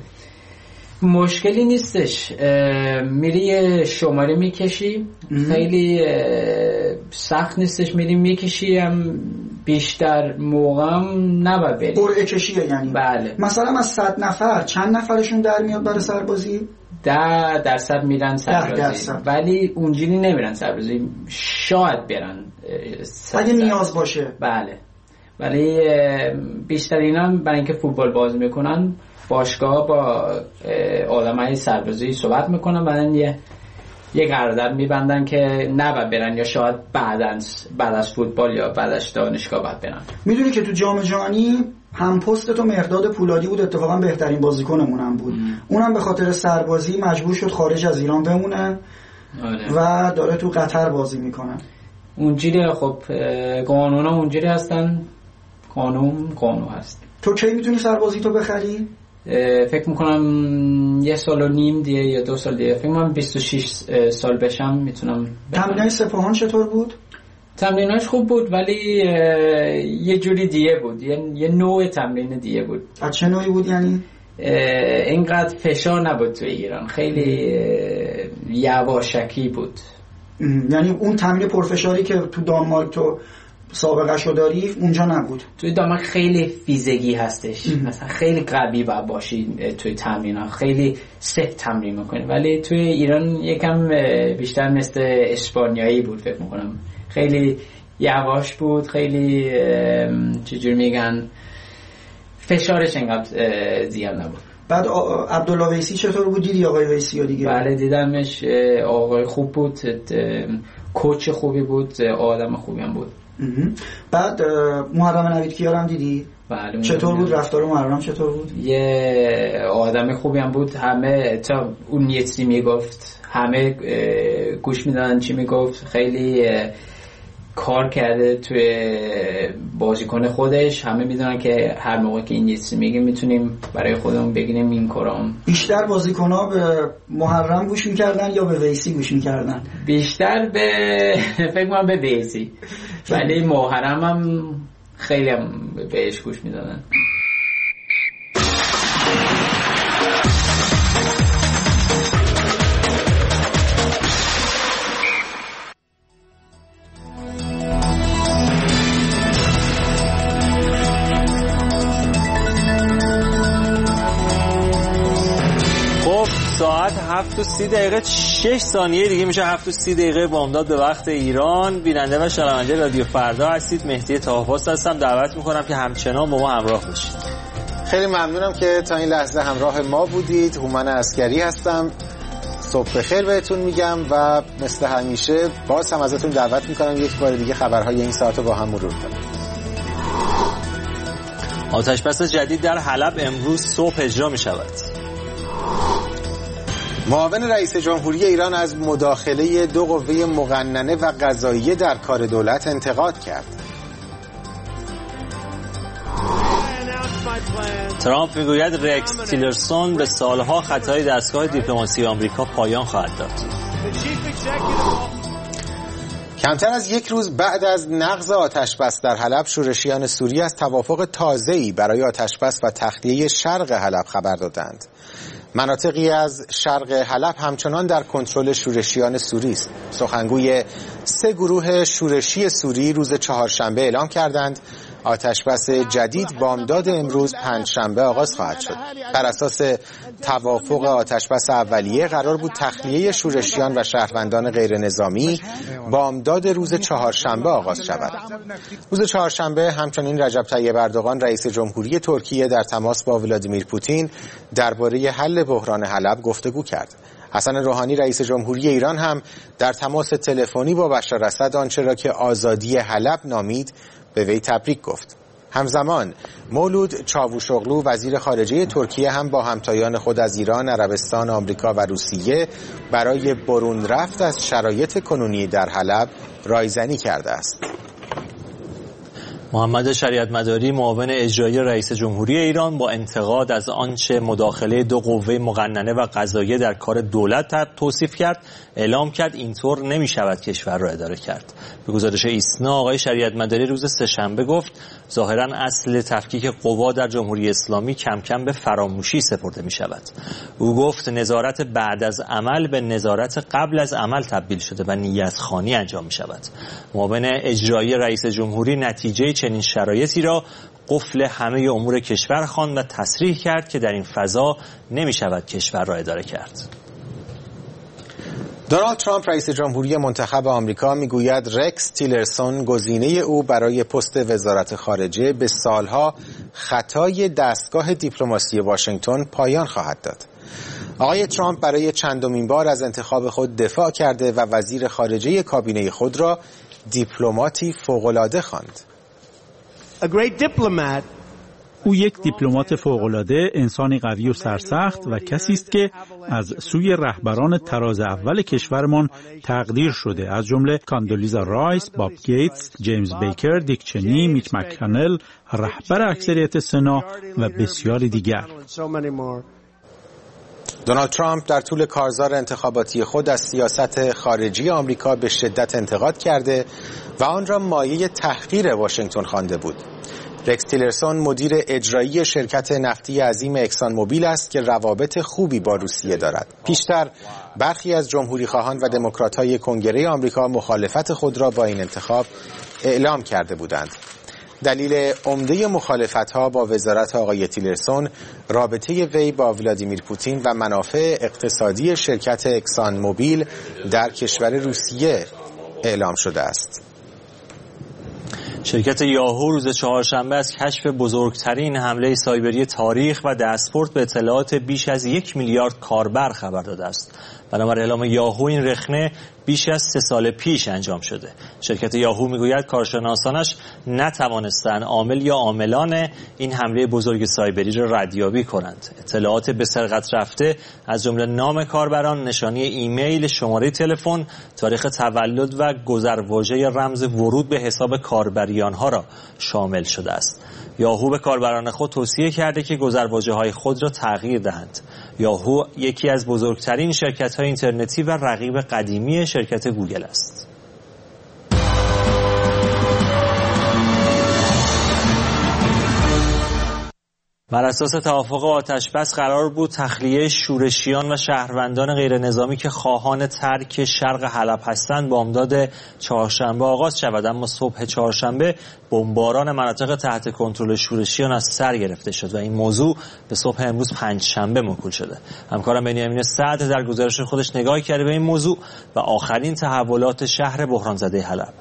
مشکلی نیستش، میری شماره میکشی، خیلی سخت نیستش، میری میکشی، هم بیشتر موقعم نباید بری. قرعه کشیه یعنی؟ بله. مثلا از 100 نفر چند نفرشون در میاد برای سربازی؟ 10% میرن سربازی، ولی اونجوری نمیرن سربازی، شاید برن اگه نیاز باشه. بله، ولی بیشتر اینا برای اینکه فوتبال بازی میکنن باشگاه با آدمای سربازی صحبت میکنن، بعدن یه قرارداد میبندن که نباید برن، یا شاید بعد از فوتبال یا بعد از دانشگاه باید برن. میدونی که تو جام جهانی هم پست تو مرداد پولادی بود، اتفاقا بهترین بازیکنمون هم بود. اونم به خاطر سربازی مجبور شد خارج از ایران بمونه. و داره تو قطر بازی میکنه. اونجوری خب قانونا اونجوری هستن، قانون هست. تو کی میتونی سربازی تو بخری؟ فکر میکنم 1.5 سال دیگه یا 2 سال دیگه، فکر میکنم 26 سال بشم میتونم. تمرینای سپاهان چطور بود؟ تمریناش خوب بود، ولی یه جوری دیگه بود، یه نوع تمرین دیگه بود. از چه نوعی بود یعنی؟ اینقدر فشار نبود تو ایران، خیلی یواشکی بود. یعنی اون تمرین پرفشاری که تو دانمارک تو سابقه شو داری اونجا نبود؟ توی دانمارک خیلی فیزیکی هستش، مثلا خیلی قوی باید باشی توی تمرین‌ها، خیلی سفت تمرین میکنی، ولی توی ایران یکم بیشتر مثل اسپانیایی بود فکر میکنم، خیلی یواش بود، خیلی چجور میگن فشارش انقدر زیاد نبود. بعد عبدالله ویسی چطور بود؟ دیدی آقای ویسی ها دیگه؟ بله دیدمش، آقای خوب بود، کوچ خوبی بود، آدم خوبی هم بود. بعد محرم نویدکیار هم دیدی؟ بله. چطور بود رفتار محرم؟ چطور بود؟ یه آدم خوبی هم بود، همه تا اون یه چیزی میگفت همه گوش میدادن چی میگفت، خیلی کار کرده توی بازیکن خودش، همه میدونن که هر موقع که این یه چیزی میگه میتونیم برای خودمون بگیریم این کارام. بیشتر بازیکن‌ها به محرم گوش میکردن یا به ویسی گوش میکردن؟ بیشتر به فکر کنم به ویسی، ولی محرم هم خیلی هم بهش گوش میدادن. ساعت 7:30 6 ثانیه دیگه میشه 7:30 بامداد به وقت ایران. بیننده و شنونده رادیو فردا هستید. مهدی طاه‌پاس هستم. دعوت میکنم که همچنان با ما همراه باشید. خیلی ممنونم که تا این لحظه همراه ما بودید. هومن عسکری هستم. صبح بخیر بهتون میگم و مثل همیشه باز هم ازتون دعوت میکنم یک بار دیگه خبرهای این ساعت رو با هم مرور کنیم. آتش‌بس جدید در حلب امروز صبح اجرا میشود. معاون رئیس جمهوری ایران از مداخله 2 قوه مقننه و قضاییه در کار دولت انتقاد کرد. ترامپ میگوید رکس تیلرسون به سالها خطای دستگاه دیپلماسی آمریکا پایان خواهد داد. کمتر از یک روز بعد از نقض آتش‌بس در حلب، شورشیان سوری از توافق تازه‌ای برای آتش‌بس و تخلیه شرق حلب خبر دادند. مناطقی از شرق حلب همچنان در کنترل شورشیان سوری است. سخنگوی 3 گروه شورشی سوری روز چهارشنبه اعلام کردند آتش‌بس جدید بامداد امروز پنجشنبه آغاز خواهد شد. بر اساس توافق آتش‌بس اولیه قرار بود تخلیه شورشیان و شهروندان غیر نظامی بامداد روز چهارشنبه آغاز شود. روز چهارشنبه همچنین رجب طیب اردوغان رئیس جمهوری ترکیه در تماس با ولادیمیر پوتین درباره حل بحران حلب گفتگو کرد. حسن روحانی رئیس جمهوری ایران هم در تماس تلفنی با بشار اسد آنچه را که آزادی حلب نامید به وی تبریک گفت. همزمان مولود چاوشوغلو وزیر خارجه ترکیه هم با همتایان خود از ایران، عربستان، آمریکا و روسیه برای برون رفت از شرایط کنونی در حلب رایزنی کرده است. محمد شریعت مداری معاون اجرایی رئیس جمهوری ایران با انتقاد از آنچه مداخله 2 قوه مقننه و قضاییه در کار دولت توصیف کرد، اعلام کرد اینطور نمی شود کشور را اداره کرد. به گزارش ایسنا آقای شریعت مداری روز سه‌شنبه گفت ظاهرا اصل تفکیک قوا در جمهوری اسلامی کم کم به فراموشی سپرده می شود. او گفت نظارت بعد از عمل به نظارت قبل از عمل تبدیل شده و نیت‌خوانی انجام می شود. معاون اجرایی رئیس جمهوری نتیجه چنین شرایطی را قفل همه امور کشور خواند و تصریح کرد که در این فضا نمی شود کشور را اداره کرد. دونالد ترامپ رئیس جمهوری منتخب آمریکا میگوید رکس تیلرسون گزینه او برای پست وزارت خارجه به سالها خطای دستگاه دیپلماسی واشنگتن پایان خواهد داد. آقای ترامپ برای چندمین بار از انتخاب خود دفاع کرده و وزیر خارجه کابینه خود را دیپلماتی فوق‌العاده خواند. او یک دیپلمات فوق‌العاده، انسانی قوی و سرسخت و کسی است که از سوی رهبران تراز اول کشورمان تقدیر شده، از جمله کاندولیزا رایس، باب گیتس، جیمز بیکر، دیک چنی، میچ مک‌کانل، رهبر اکثریت سنا و بسیاری دیگر. دونالد ترامپ در طول کارزار انتخاباتی خود از سیاست خارجی آمریکا به شدت انتقاد کرده و آن را مایه تحقیر واشنگتن خوانده بود. رکس تیلرسون مدیر اجرایی شرکت نفتی عظیم اکسان موبیل است که روابط خوبی با روسیه دارد. پیشتر برخی از جمهوری‌خواهان و دموکرات‌های کنگره آمریکا مخالفت خود را با این انتخاب اعلام کرده بودند. دلیل عمده مخالفت‌ها با وزارت آقای تیلرسون رابطه وی با ولادیمیر پوتین و منافع اقتصادی شرکت اکسان موبیل در کشور روسیه اعلام شده است. شرکت یاهو روز چهارشنبه از کشف بزرگترین حمله سایبری تاریخ و دستبرد به اطلاعات بیش از 1 میلیارد کاربر خبر داده است. بنابر اعلام یاهو این رخنه بیش از 3 سال پیش انجام شده. شرکت یاهو میگوید کارشناسانش نتوانستند عامل یا عاملان این حمله بزرگ سایبری را ردیابی کنند. اطلاعات به سرقت رفته از جمله نام کاربران، نشانی ایمیل، شماره تلفن، تاریخ تولد و گذرواژه رمز ورود به حساب کاربریان ها را شامل شده است. یاهو به کاربران خود توصیه کرده که گذرواژه‌های خود را تغییر دهند. یاهو یکی از بزرگترین شرکت‌های اینترنتی و رقیب قدیمی شرکت گوگل است. بر اساس توافق آتش‌بس قرار بود تخلیه شورشیان و شهروندان غیرنظامی که خواهان ترک شرق حلب هستند بامداد چهارشنبه آغاز شود، اما صبح چهارشنبه بمباران مناطق تحت کنترل شورشیان از سر گرفته شد و این موضوع به صبح امروز پنجشنبه موکول شده. همکارم بنیامین سعد در گزارش خودش نگاهی کرده به این موضوع و آخرین تحولات شهر بحران زده حلب.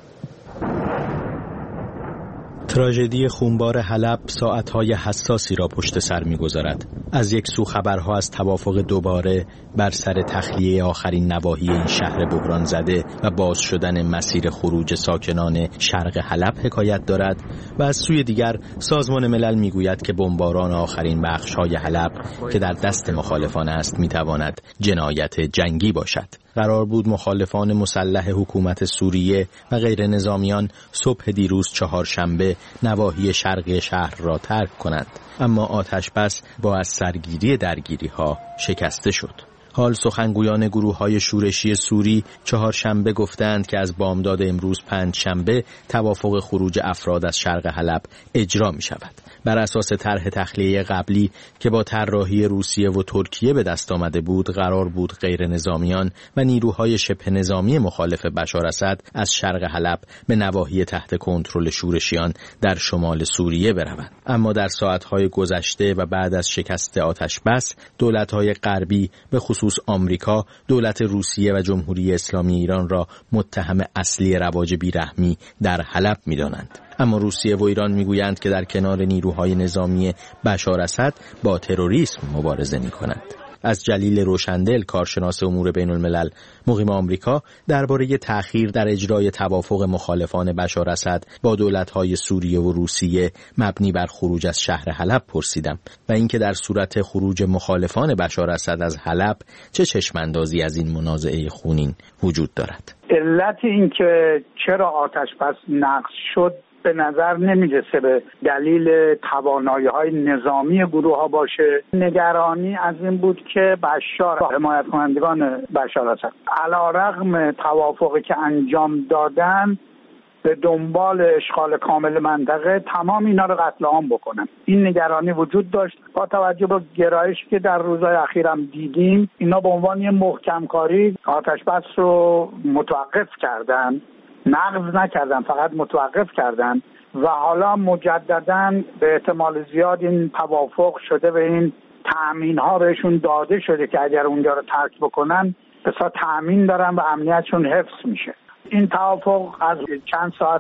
تراژدی خونبار حلب ساعتهای حساسی را پشت سر می‌گذارد. از یک سو خبرها از توافق دوباره بر سر تخلیه آخرین نواحی این شهر بحران زده و باز شدن مسیر خروج ساکنان شرق حلب حکایت دارد و از سوی دیگر سازمان ملل میگوید که بمباران آخرین بخش‌های حلب که در دست مخالفان است میتواند جنایت جنگی باشد. قرار بود مخالفان مسلح حکومت سوریه و غیر نظامیان صبح دیروز چهارشنبه نواحی شرقی شهر را ترک کنند، اما آتش‌بس با از سرگیری درگیری‌ها شکسته شد. حال سخنگویان گروه‌های شورشی سوری چهارشنبه گفتند که از بامداد امروز پنجشنبه توافق خروج افراد از شرق حلب اجرا می‌شود. بر اساس طرح تخلیه قبلی که با طراحی روسیه و ترکیه به دست آمده بود، قرار بود غیر نظامیان و نیروهای شبه نظامی مخالف بشار اسد از شرق حلب به نواحی تحت کنترل شورشیان در شمال سوریه بروند. اما در ساعت‌های گذشته و بعد از شکست آتش‌بس، دولت‌های غربی به خصوص آمریکا، دولت روسیه و جمهوری اسلامی ایران را متهم اصلی رواج بیرحمی در حلب می‌دانند. اما روسیه و ایران میگویند که در کنار نیروهای نظامی بشار اسد با تروریسم مبارزه می‌کنند. از جلیل روشندل، کارشناس امور بین الملل مقیم آمریکا، درباره تأخیر در اجرای توافق مخالفان بشار اسد با دولت‌های سوریه و روسیه مبنی بر خروج از شهر حلب پرسیدم و اینکه در صورت خروج مخالفان بشار اسد از حلب چه چشم‌اندازی از این منازعه خونین وجود دارد. علت این که چرا آتش‌بس نقض شد به نظر نمیرسه به دلیل توانایی‌های نظامی گروه‌ها باشه. نگرانی از این بود که بشار و حمایت کنندگان بشار اسد علی‌رغم توافقی که انجام دادن به دنبال اشغال کامل منطقه تمام اینا رو قتل عام بکنن. این نگرانی وجود داشت. با توجه به گرایشی که در روزهای اخیرم دیدیم، اینا به عنوان یه محکم کاری آتش‌بس رو متوقف کردن، نقض نکردن، فقط متوقف کردن و حالا مجدداً به احتمال زیاد این توافق شده و این تأمین ها بهشون داده شده که اگر اونجا رو ترک بکنن بسا تأمین دارن و امنیتشون حفظ میشه. این توافق از چند ساعت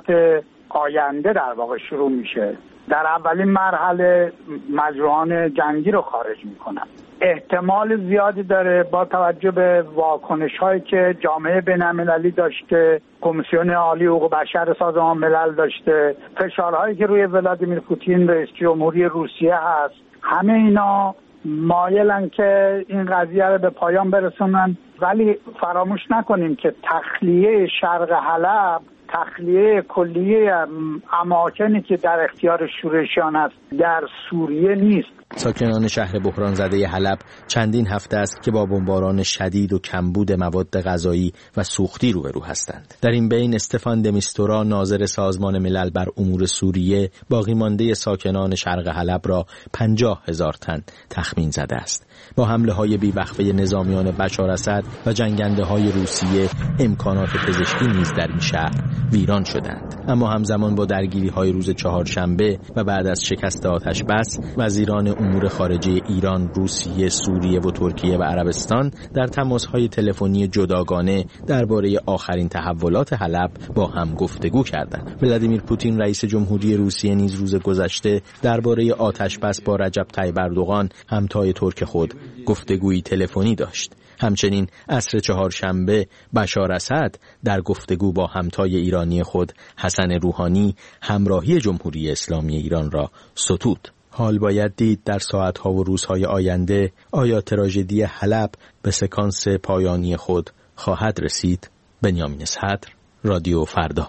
آینده در واقع شروع میشه. در اولین مرحله مجروحان جنگی رو خارج میکنن. احتمال زیادی داره با توجه به واکنش‌هایی که جامعه بین‌المللی داشته، کمیسیون عالی حقوق بشر سازمان ملل داشته، فشارهایی که روی ولادیمیر پوتین رئیس جمهوری روسیه هست، همه اینا مایلن که این قضیه رو به پایان برسونن. ولی فراموش نکنیم که تخلیه شرق حلب، تخلیه کلیه اماکنی که در اختیار شورشیان است در سوریه نیست. ساکنان شهر بحران زده حلب چندین هفته است که با بمباران شدید و کمبود مواد غذایی و سوختی روبرو هستند. در این بین استفان د میستورا، ناظر سازمان ملل بر امور سوریه، باقی مانده ساکنان شرق حلب را 50,000 تن تخمین زده است. با حمله‌های بی‌وقفه نظامیان بشار اسد و جنگنده‌های روسیه، امکانات پزشکی نیز در این شهر ویران شدند. اما همزمان با درگیری‌های روز چهارشنبه و بعد از شکست آتش‌بس، وزیران امور خارجه ایران، روسیه، سوریه و ترکیه و عربستان در تماس‌های تلفنی جداگانه درباره آخرین تحولات حلب با هم گفتگو کردند. ولادیمیر پوتین رئیس جمهوری روسیه نیز روز گذشته درباره آتش‌بس با رجب طیب اردوغان، همتای ترک خود، گفتگویی تلفنی داشت. همچنین عصر چهارشنبه بشار اسد در گفتگو با همتای ایرانی خود حسن روحانی همراهی جمهوری اسلامی ایران را ستود. حال باید دید در ساعتها و روزهای آینده آیا تراژدی حلب به سکانس پایانی خود خواهد رسید. بنیامین صدر، رادیو فردا.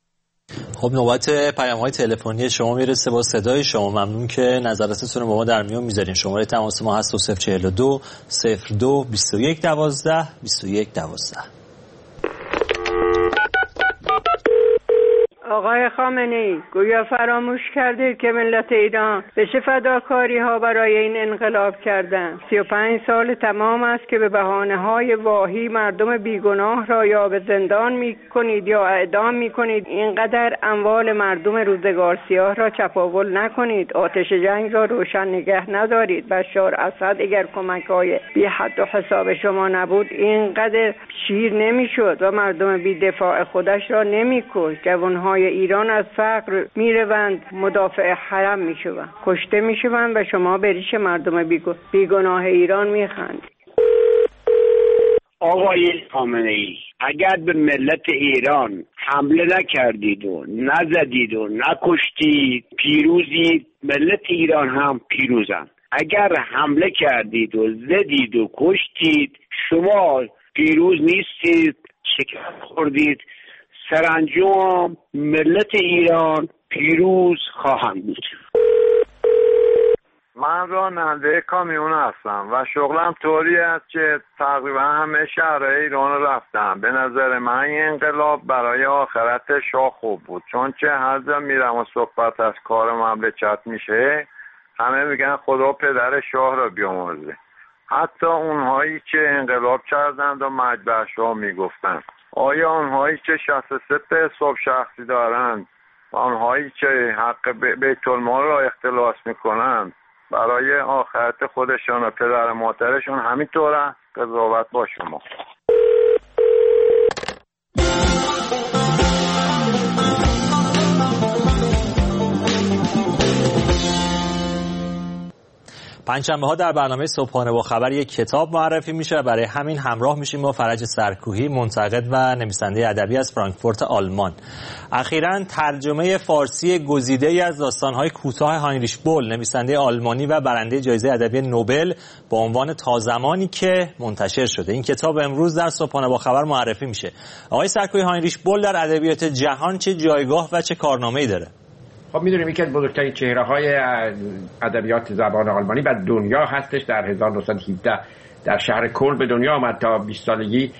خب نوبت پیام‌های تلفنی شما میرسه. با صدای شما ممنون که نظراتتون رو با ما در میون میذارین. شماره تماس ما هست 042 02 21 12 21 12. آقای خامنه‌ای گویا فراموش کرده که ملت ایران به چه فداکاری‌ها برای این انقلاب کردند. 35 سال تمام است که به بهانه‌های واهی مردم بیگناه را یا به زندان می‌کنید یا اعدام می‌کنید. اینقدر اموال مردم روزگار سیاه را چپاول نکنید. آتش جنگ را روشن نگه ندارید. بشار اسد اگر کمک‌های بی حد و حساب شما نبود اینقدر شیر نمی‌شد و مردم بی‌دفاع خودش را نمی‌کشت. جوان‌های ایران از فقر میروند مدافع حرم میشوند، کشته میشوند و شما به ریش مردم بیگناه ایران میخندید. آقای خامنه‌ای اگر به ملت ایران حمله نکردید و نزدید و نکشتید پیروزید، ملت ایران هم پیروزن. اگر حمله کردید و زدید و کشتید شما پیروز نیستید، شکست خوردید. سرانجام ملت ایران پیروز خواهند بود. من راننده کامیون هستم و شغلم طوری است که تقریبا همه شهرهای ایران رفتم. به نظر من این انقلاب برای آخرت شاه خوب بود، چون که هر جا میرم و صحبت از کار مملکت میشه همه میگن خدا پدر شاه را بیامرزه. حتی اونهایی که انقلاب کردند و مجبر شاه میگفتند. آیا آنهایی که 63 حساب شخصی دارند و آنهایی که حق بیت المال را اختلاس میکنند برای آخرت خودشان و پدر مادرشون همینطوره؟ قضاوت با شما. پنجشنبه‌ها در برنامه صبحانه با خبر یک کتاب معرفی میشه. برای همین همراه میشیم با فرج سرکوهی، منتقد و نویسنده ادبی از فرانکفورت آلمان. اخیراً ترجمه فارسی گزیده‌ای از داستان‌های کوتاه هاینریش بول، نویسنده آلمانی و برنده جایزه ادبی نوبل، با عنوان تا زمانی که منتشر شده. این کتاب امروز در صبحانه با خبر معرفی میشه. آقای سرکوهی، هاینریش بول در ادبیات جهان چه جایگاه و چه کارنامه‌ای داره؟ خب میدونیم یکی از بزرگترین چهره‌های ادبیات زبان آلمانی و دنیا هستش. در 1917 در شهر کلن به دنیا آمد. تا 20 سالگی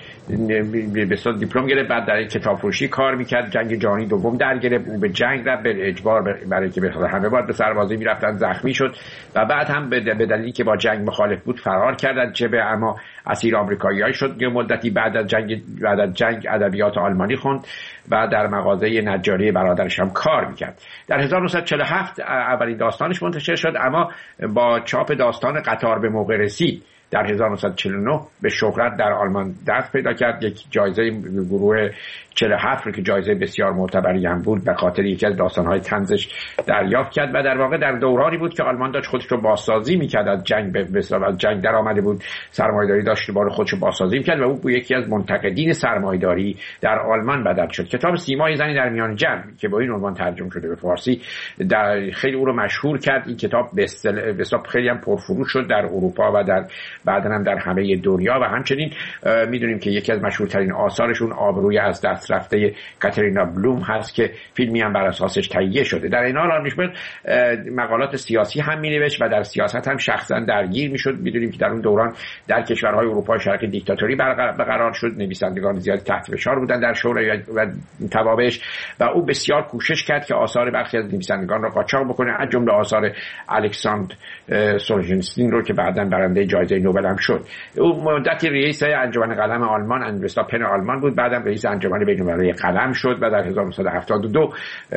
به صورت دیپلم گرفت. بعد در کتابفروشی کار میکرد. جنگ جهانی دوم در گرفت. او به جنگ رفت به اجبار، برای که همه باید به سربازی میرفتن، زخمی شد و بعد هم به دلیلی که با جنگ مخالف بود فرار کرد. چه به اما اسیر آمریکایی‌ها شد. یه مدتی بعد از جنگ ادبیات آلمانی خوند و در مغازه نجاری برادرش هم کار میکرد. در 1947 اولین داستانش منتشر شد، اما با چاپ داستان قطار به موقع رسید در 1949 به شهرت در آلمان دست پیدا کرد. یک جایزه گروه 47 رو که جایزه بسیار معتبری هم بود به خاطر یکی از داستان‌های طنزش دریافت کرد و در واقع در دورانی بود که آلمان داشت خودش رو بازسازی می‌کرد از جنگ، از جنگ در آمده بود، سرمایه‌داری داشت دوباره خودش رو بازسازی می‌کرد و او بود یکی از منتقدین سرمایه‌داری در آلمان بدل شد. کتاب سیمای زنی در میان جمع که با این عنوان ترجمه شده به فارسی در خیلی او رو مشهور کرد. این کتاب به خیلی هم پرفروش شد در اروپا و در بعداً هم در همه دنیا و همچنین می‌دونیم که یکی از مشهورترین آثارشون آبروی از دست رفته کاترینا بلوم هست که فیلمی هم بر اساسش تهیه شده. در این حال هاینریش بول مقالات سیاسی هم می‌نوشت و در سیاست هم شخصا درگیر می‌شد. می‌دونیم که در اون دوران در کشورهای اروپای شرقی دیکتاتوری برقرار شد. نویسندگان زیادی تحت فشار بودن در شورای و توابعش و او بسیار کوشش کرد که آثار برخی از نویسندگان را قاچاق بکنه، از جمله آثار الکساندر سولژنیتسین رو که بعداً برنده جایزه نوبل هم شد. او مدتی رئیس انجمن قلم آلمان، انوستا پن آلمان بود، بعدم رئیس انجمن بین‌المللی قلم شد و در 1972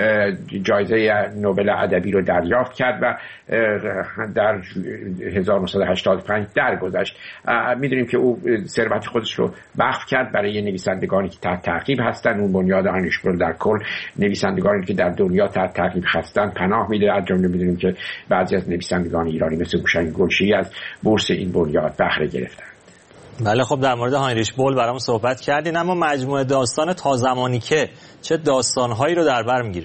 جایزه نوبل ادبی رو دریافت کرد و در 1985 درگذشت. می‌دونیم که او ثروت خودش رو وقف کرد برای نویسندگانی که تحت تعقیب هستند. اون بنیاد هاینریش بول در کل نویسندگانی که در دنیا تحت تعقیب هستند پناه میده. از جمله می‌دونیم که بعضی از نویسندگان ایرانی مثل هوشنگ گلشیری از بورس این بنیاد بهره گرفتند. بله، خب در مورد هاینریش بول برام صحبت کردین، اما مجموعه داستان تا زمانی که چه داستان‌هایی رو در بر می‌گیره؟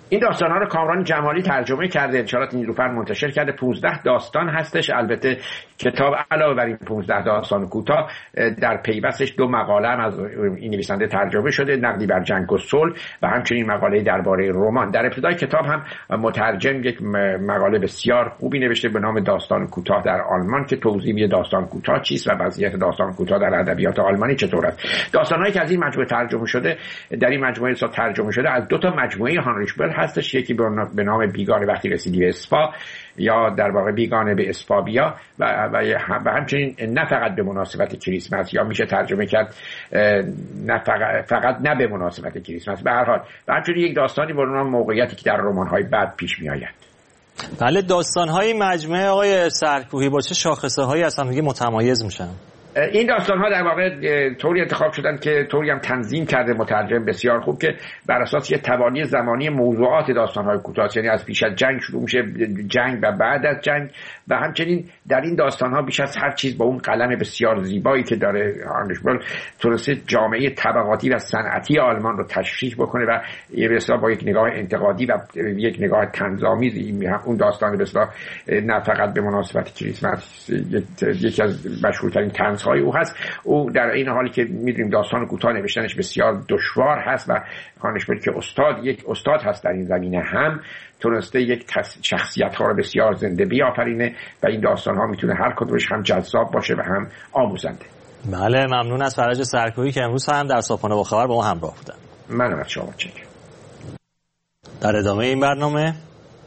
این داستان‌ها رو کامران جمالی ترجمه کرده، انشالات نیلوفر منتشر کرده. 15 داستان هستش. البته کتاب علاوه بر این 15 داستان کوتاه در پیوستش 2 مقاله هم از این نویسنده ترجمه شده، نقدی بر جنگ و صلح و همچنین مقاله درباره رمان. در ابتدای کتاب هم مترجم یک مقاله بسیار خوبی نوشته به نام داستان کوتاه در آلمان که توضیح میده داستان کوتاه چیست و وضعیت داستان کوتاه در ادبیات آلمانی چطور است. داستان‌هایی که از این مجموعه ترجمه شده، در این مجموعه ترجمه شده از 2 تا مجموعه هانریش بل هستش، یکی به نام بیگانه وقتی رسیدی به اسپا یا در واقع بیگانه به اسپابیا و همچنین نه فقط به مناسبت کریسمس، یا میشه ترجمه کرد فقط نه به مناسبت کریسمس. به هر حال و همچنین یک داستانی به نام موقعیتی که در رمان‌های بعد پیش میآید. بله، داستان‌های مجموعه آقای سرکوهی با چه شاخصه‌هایی از هم دیگه متمایز میشن؟ این داستان‌ها در واقع طوری انتخاب شدن که طوری هم تنظیم کرده مترجم بسیار خوب که بر اساس یه توانی زمانی موضوعات داستان‌های کوتاه، یعنی از پیش از جنگ شروع میشه، جنگ و بعد از جنگ، و همچنین در این داستان‌ها بیش از هر چیز با اون قلم بسیار زیبایی که داره هانریش بل تونسته جامعه طبقاتی و صنعتی آلمان رو تشریح بکنه و به اصطلاح با یک نگاه انتقادی و یک نگاه طنزآمیز اون داستان به اصطلاح نه فقط به مناسبت کریسمس یکی از مشهورترین طنزهای او هست. او در این حالی که می‌دونیم داستان کوتاه نوشتنش بسیار دشوار هست و هانریش بل که یک استاد هست در این زمینه، هم تونسته یک شخصیت‌ها رو بسیار زنده بیافرینه و این داستان‌ها میتونه هر کدومش هم جذاب باشه و هم آموزنده. بله، ممنون از فرج سرکوهی که امروز هم در صبحانه با خبر با ما همراه بودن. منم از شما متشکرم. در ادامه این برنامه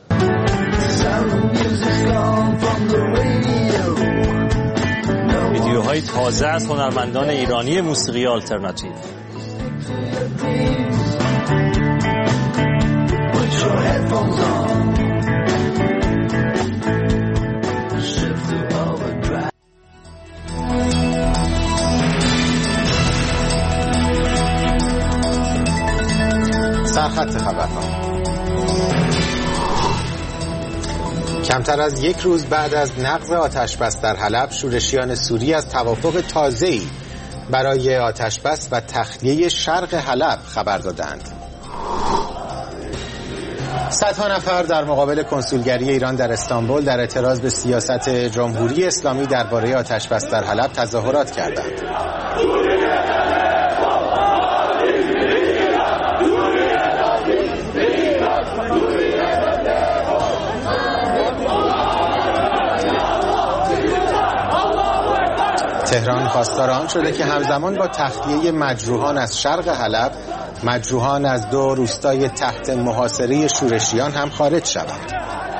ویدیوهای تازه از هنرمندان ایرانی موسیقی آلترناتیو. سرخط خبرها. کمتر از یک روز بعد از نقض آتشبس در حلب، شورشیان سوری از توافق تازه‌ای برای آتشبس و تخلیه شرق حلب خبر دادند. صدها نفر در مقابل کنسولگری ایران در استانبول در اعتراض به سیاست جمهوری اسلامی درباره آتشبس در حلب تظاهرات کردند. تهران خواستار آن شده که همزمان با تخلیه مجروحان از شرق حلب، مجروحان از 2 روستای تحت محاصره شورشیان هم خارج شوند.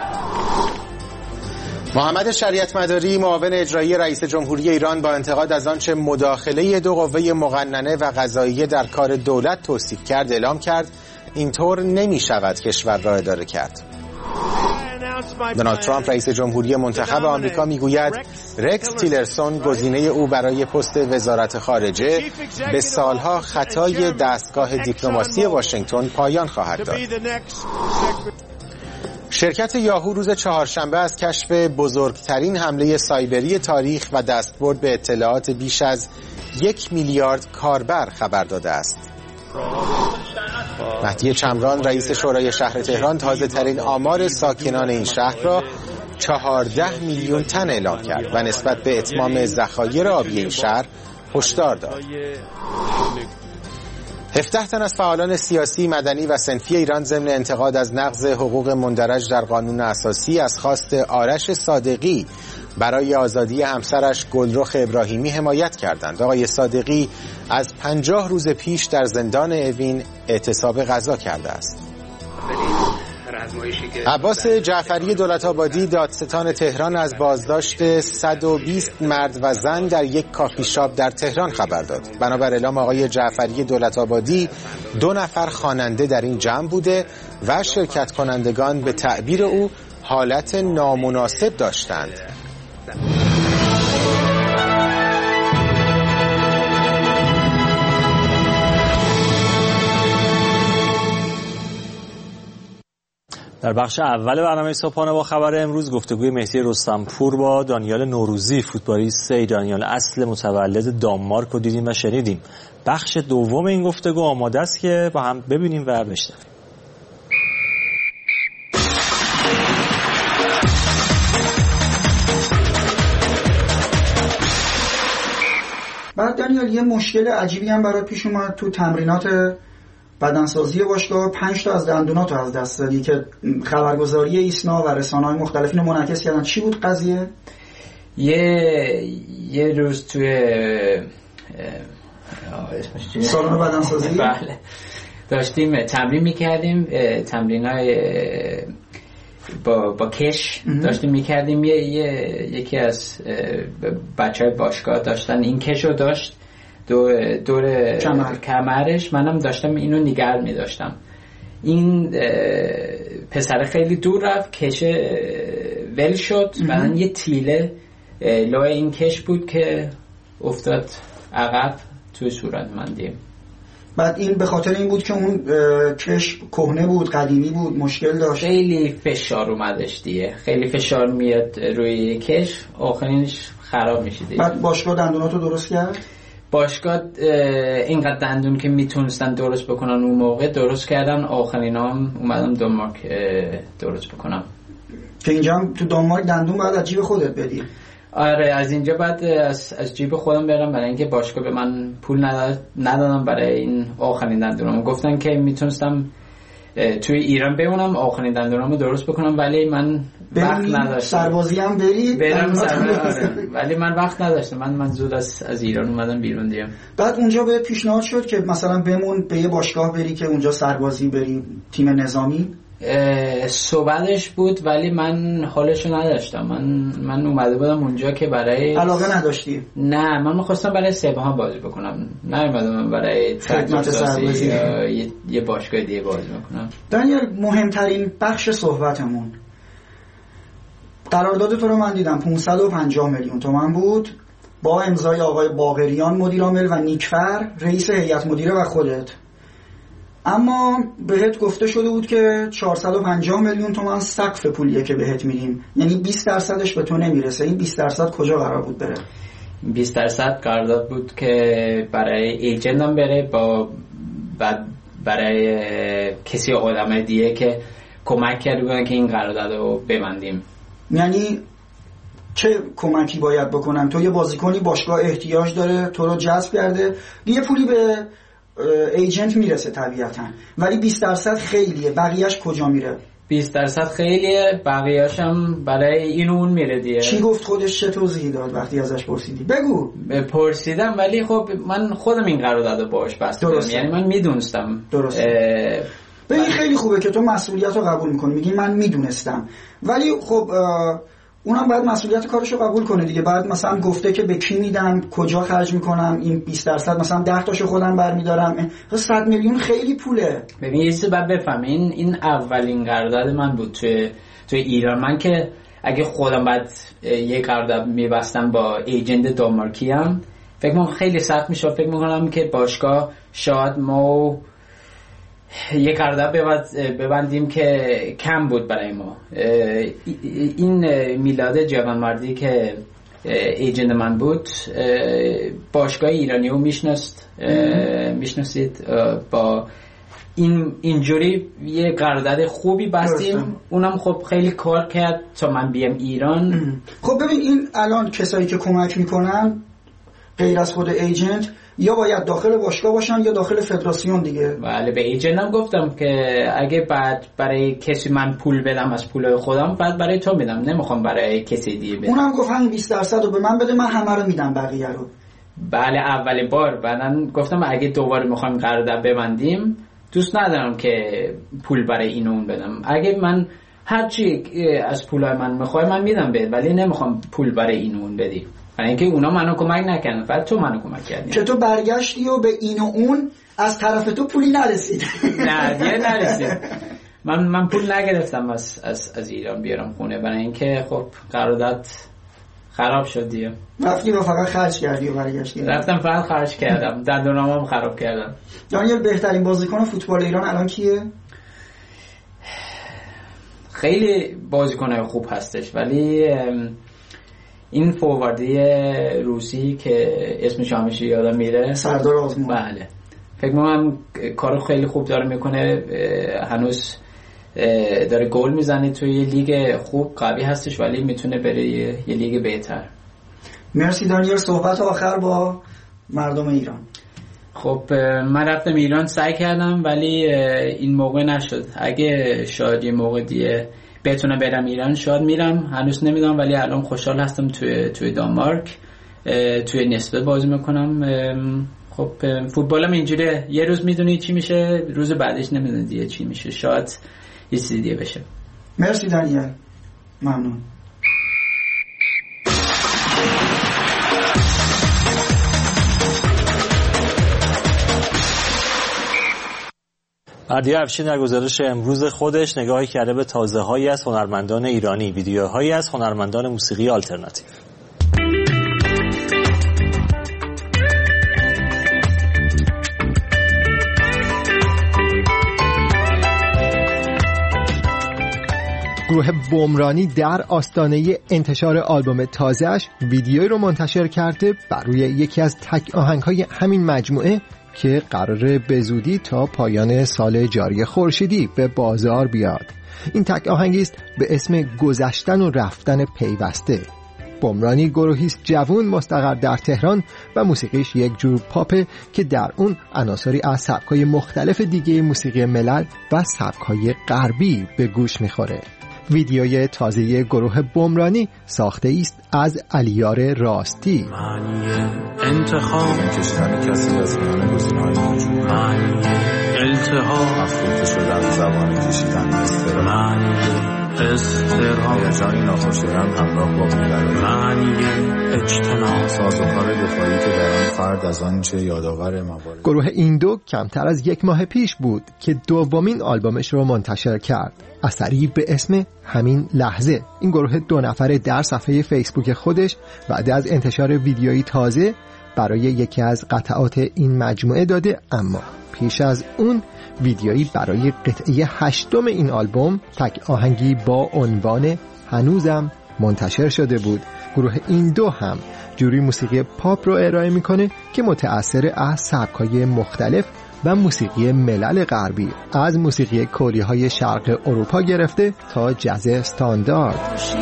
محمد شریعت مداری، معاون اجرایی رئیس جمهوری ایران، با انتقاد از آنچه مداخله 2 قوه مقننه و قضاییه در کار دولت توصیف کرد، اعلام کرد اینطور نمی شود کشور را اداره کرد. دونالد ترامپ رئیس جمهوری منتخب آمریکا میگوید رکس تیلرسون گزینه او برای پست وزارت خارجه به سالها خطای دستگاه دیپلماسی واشنگتن پایان خواهد داد. شرکت یاهو روز چهارشنبه از کشف بزرگترین حمله سایبری تاریخ و دستبرد به اطلاعات بیش از 1 میلیارد کاربر خبر داده است. مهدی چمران رئیس شورای شهر تهران تازه ترین آمار ساکنان این شهر را 14 میلیون تن اعلام کرد و نسبت به اتمام ذخایر آبی این شهر هشدار داد. 17 تن از فعالان سیاسی، مدنی و صنفی ایران ضمن انتقاد از نقض حقوق مندرج در قانون اساسی از خواست آرش صادقی برای آزادی همسرش گلرخ ابراهیمی حمایت کردند. آقای صادقی از 50 روز پیش در زندان اوین اعتصاب غذا کرده است. عباس جعفری دولت‌آبادی، دادستان تهران، از بازداشت 120 مرد و زن در یک کافی شاپ در تهران خبر داد. بنابر اعلام آقای جعفری دولت‌آبادی 2 نفر خواننده در این جمع بوده و شرکت کنندگان به تعبیر او حالت نامناسب داشتند. در بخش اول برنامه صبحانه با خبر امروز گفتگوی مهدی رستمپور با دانیال نوروزی، فوتبالیست ایرانی اصل متولد دانمارک رو دیدیم و شنیدیم. بخش دوم این گفتگو آماده است که با هم ببینیم و بشنویم. دانیال یه مشکل عجیبی هم برات پیش اومد تو تمرینات بدنسازی باشگاه، 5 تا از دندوناتو از دست دادی که خبرگزاری ایسنا و رسانه‌های مختلف اینو منعکس کردن. چی بود قضیه؟ یه روز توی سالن بدنسازی بله داشتیم تمرین میکردیم، تمرینای با کش داشتیم میکردیم. یکی از بچهای باشگاه داشتن این کش رو داشت دور کمرش، منم داشتم اینو نگه میداشتم. این پسر خیلی دور رفت، کش ول شد، بعدن یه تیله لای این کش بود که افتاد عقب توی صورت من دیم. بعد این به خاطر این بود که اون کش کهنه بود، قدیمی بود، مشکل داشت، خیلی فشار اومدش دیگه، خیلی فشار میاد روی کش، آخرینش خراب میشه دیگه. بعد باشگاه دندوناتو درست کرد؟ باشگاه اینقدر دندون که میتونستن درست بکنن اون موقع درست کردن، آخرینا هم اومدم دانمارک درست بکنم. که اینجا هم تو دانمارک دندون باید از جیب خودت بدی؟ آره از اینجا بعد از جیب خودم برم، برای اینکه باشگاه به من پول ندادم برای این آخرین دندونام. گفتن که میتونستم توی ایران بمونم آخرین دندونامو درست بکنم، ولی من وقت نداشتم. سربازی هم برم ولی من وقت نداشتم. من زود از ایران اومدم بیرون دیگه. بعد اونجا به پیشنهاد شد که مثلا بمون به یه باشگاه بری که اونجا سربازی بری، تیم نظامی؟ صحبتش بود ولی من حالشو نداشتم. من اومده بودم اونجا که برای علاقه نداشتی؟ نه من می‌خواستم برای سپاهان بازی بکنم، نه اومدم برای خدمت سربازی یه باشگاه دیگه بازی بکنم. دانیال مهمترین بخش صحبتمون، قرارداد تو رو من دیدم 550 میلیون تومان بود با امضای آقای باقریان مدیر عامل و نیکفر رئیس هیئت مدیره و خودت، اما بهت گفته شده بود که 450 میلیون تومان سقف پولیه که بهت میدیم، یعنی 20% به تو نمیرسه. این 20% کجا قرار بود بره؟ 20% قرارداد بود که برای ایجنتم بره، برای کسی آدم دیگه که کمک کرده بودن که این قرارداد رو ببندیم. یعنی چه کمکی باید بکنن؟ تو یه بازیکنی باشگاه احتیاج داره، تو رو جذب کرده، یه پولی به ایجنت میرسه طبیعتا، ولی 20% خیلیه، بقیهش کجا میره؟ 20% خیلیه، بقیه‌اش هم برای این اون میره دیگه. چی گفت خودش؟ چه توضیحی داد وقتی ازش پرسیدی؟ بگو. پرسیدم ولی خب من خودم این قرارداد باهاش بستم، یعنی من میدونستم. درسته. ببین خیلی خوبه که تو مسئولیت رو قبول میکنی، میگی من میدونستم، ولی خب اونم باید مسئولیت کارشو قبول کنه دیگه. بعد مثلا گفته که به کی میدم، کجا خرج میکنم، این 20% مثلا 10 تاشو خودم برمیدارم. 100 میلیون خیلی پوله. ببین یه چیزی باید بفهمین، این اولین قرارداد من بود توی ایران. من که اگه خودم بعد یه قرارداد میبستم با ایجنت دانمارکی هم فکر میکنم خیلی سخت میشه. فکر میکنم که باشگاه شاید ما یه قرارداد ببندیم که کم بود برای ما. این میلاد جوانمردی که ایجنت من بود باشگاه ایرانی رو میشناسید، با اینجوری یه قرارداد خوبی بستیم. اونم خب خیلی کار کرد تا من بیام ایران. خب ببین این الان کسایی که کمک میکنن غیر از خود ایجنت یا باید داخل باشگاه باشن یا داخل فدراسیون دیگه. بله به ایجنتم گفتم که اگه بعد برای کسی من پول بدم از پول خودم بعد برای تو میدم، نمیخوام برای کسی دیگه بدم. اونم گفت همین 20% رو به من بده، من همه رو میدم بقیه رو. بله اولین بار. بعدن گفتم اگه دوباره میخوایم قرارداد ببندیم دوست ندارم که پول برای این اون بدم. اگه من هرچی از پولای من میخوای من میدم بهت، ولی نمیخوام پول برای این اون بدی، برای اینکه اونا منو کمک نکردن، فقط تو منو کمک کردی. که تو برگشتی و به این و اون از طرف تو پولی نرسید. نه دیگه نرسید. من پول نگرفتم از ایران بیارم خونه، برای اینکه خب قرارداد خراب شد دیگه. رفتی و فقط خرج کردی و برگشتی؟ رفتم فقط خرج کردم، دندونامو خراب کردم. دانیال بهترین بازیکن فوتبال ایران الان کیه؟ خیلی بازیکنای خوب هستش، ولی این فورواردی روسی که اسمش همیشه یادم میره، سردار آزمون. بله فکر می‌کنم کارو خیلی خوب داره میکنه، هنوز داره گل میزنه توی یه لیگ خوب قوی هستش، ولی میتونه بره یه لیگ بهتر. مرسی دانیال. صحبت آخر با مردم ایران؟ خب من رفتم ایران، سعی کردم ولی این موقع نشد. اگه شاید یه موقع دیگه بتونم برم ایران شاید میرم، هنوز نمیدونم، ولی الان خوشحال هستم توی دانمارک توی نسبه بازی میکنم. خب فوتبالم اینجوریه، یه روز میدونی چی میشه، روز بعدش نمیدونی دیگه چی میشه، شاید یه چیزی دیگه بشه. مرسی دانیل، ممنون. بردیا افشین در گزارش امروز خودش نگاهی کرده به تازه‌هایی از هنرمندان ایرانی، ویدیوهایی از هنرمندان موسیقی آلترناتیو. گروه بمرانی در آستانه انتشار آلبوم تازه‌اش ویدیویی رو منتشر کرده بر روی یکی از تک آهنگ‌های همین مجموعه که قراره به زودی تا پایان سال جاری خورشیدی به بازار بیاد. این تک آهنگی است به اسم گذشتن و رفتن پیوسته. بمرانی گروهی است جوان مستقر در تهران و موسیقیش یک جور پاپه که در اون عناصری از سبک‌های مختلف دیگه موسیقی ملل و سبک‌های غربی به گوش می‌خوره. ویدیوی تازه گروه بمرانی ساخته است از علیار راستی. انتخاب کشتن کسی از میان گزینه‌های موجود، التهاب افروخته شدن، زبان کشیدن، استرهاب، هیجانی ناخوشایند همراه با بی‌قراری، اجتناب، سازوکار دفاعی که در آن فرد از آنچه یادآور موارد. گروه این دو کمتر از یک ماه پیش بود که دومین آلبومش رو منتشر کرد، اثری به اسم همین لحظه. این گروه 2 نفره در صفحه فیسبوک خودش بعد از انتشار ویدیویی تازه برای یکی از قطعات این مجموعه داده، اما پیش از اون ویدیویی برای قطعه 8 این آلبوم تک آهنگی با عنوان هنوزم منتشر شده بود. گروه این دو هم جوری موسیقی پاپ رو ارائه میکنه که متأثر از سبک‌های مختلف و موسیقی ملل غربی، از موسیقی کولی‌های شرق اروپا گرفته تا جاز استاندارد.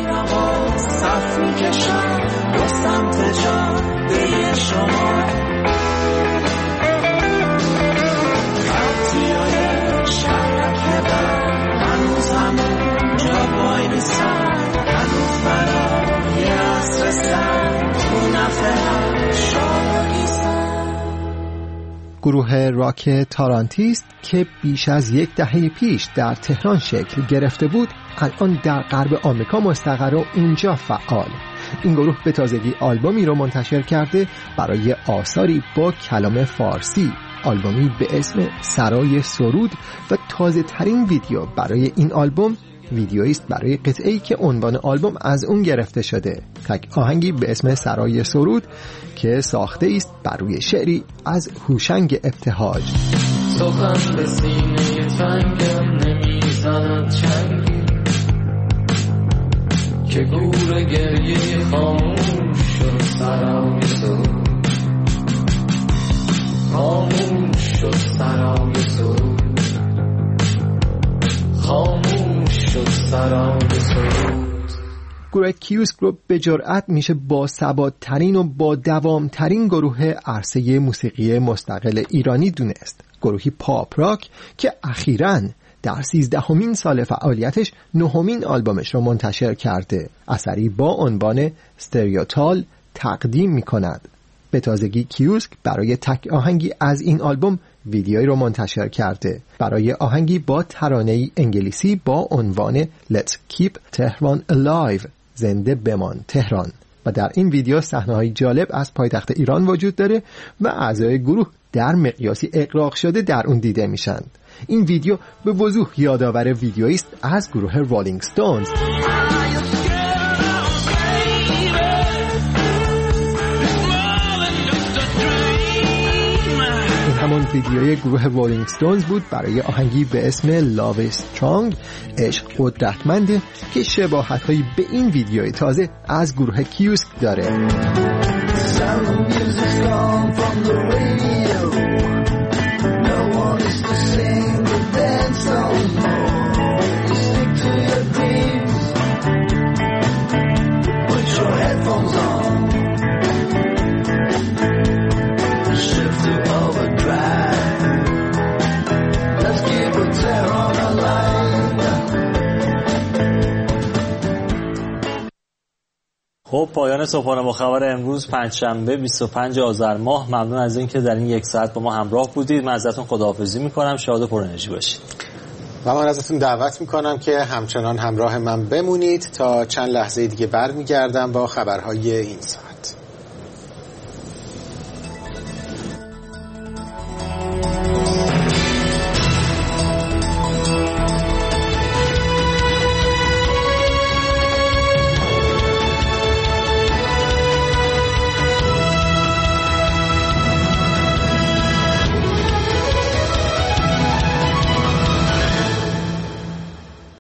گروه راک تارانتیست که بیش از یک دهه پیش در تهران شکل گرفته بود، الان در غرب آمریکا مستقر و اونجا فعال. این گروه به تازگی آلبومی رو منتشر کرده برای آثاری با کلام فارسی، آلبومی به اسم سرای سرود و تازه ترین ویدیو برای این آلبوم ویدیویی است برای قطعه‌ای که عنوان آلبوم از اون گرفته شده، تک آهنگی به اسم سرای سرود که ساخته است بر روی شعری از هوشنگ ابتهاج. سخن به سینه تنگم نمیزند چنگی که گور گریه خاموش شد، سرای سرود خاموش شد، سرای سرود خاموش شد، سرای سرود. گروه کیوسک رو به جرئت میشه با ثبات‌ترین و با دوام‌ترین گروه عرصه موسیقی مستقل ایرانی دونست. گروهی پاپ راک که اخیراً در 13مین سال فعالیتش 9مین آلبومش رو منتشر کرده، اثری با عنوان استریوتال تقدیم میکند. به تازگی کیوسک برای تک آهنگی از این آلبوم ویدیویی رو منتشر کرده، برای آهنگی با ترانه‌ای انگلیسی با عنوان Let's Keep Tehran Alive، زنده بمان تهران. و در این ویدیو صحنه‌های جالب از پایتخت ایران وجود داره و اعضای گروه در مقیاسی اغراق شده در اون دیده میشن. این ویدیو به وضوح یادآور ویدیویی است از گروه رولینگ ستونز. همون ویدیوی گروه رولینگ ستونز بود برای آهنگی به اسم Love is Strong، عشق قدرتمنده، که شباهت‌هایی به این ویدیوی تازه از گروه کیوسک داره. خب پایان صبحانه با خبر امروز پنجشنبه 25 آذر ماه. ممنون از اینکه در این یک ساعت با ما همراه بودید. من ازتون خداحافظی میکنم. شاد و پر انرژی باشید. و من ازتون دعوت میکنم که همچنان همراه من بمونید تا چند لحظه دیگه برمیگردم با خبرهای این ساعت.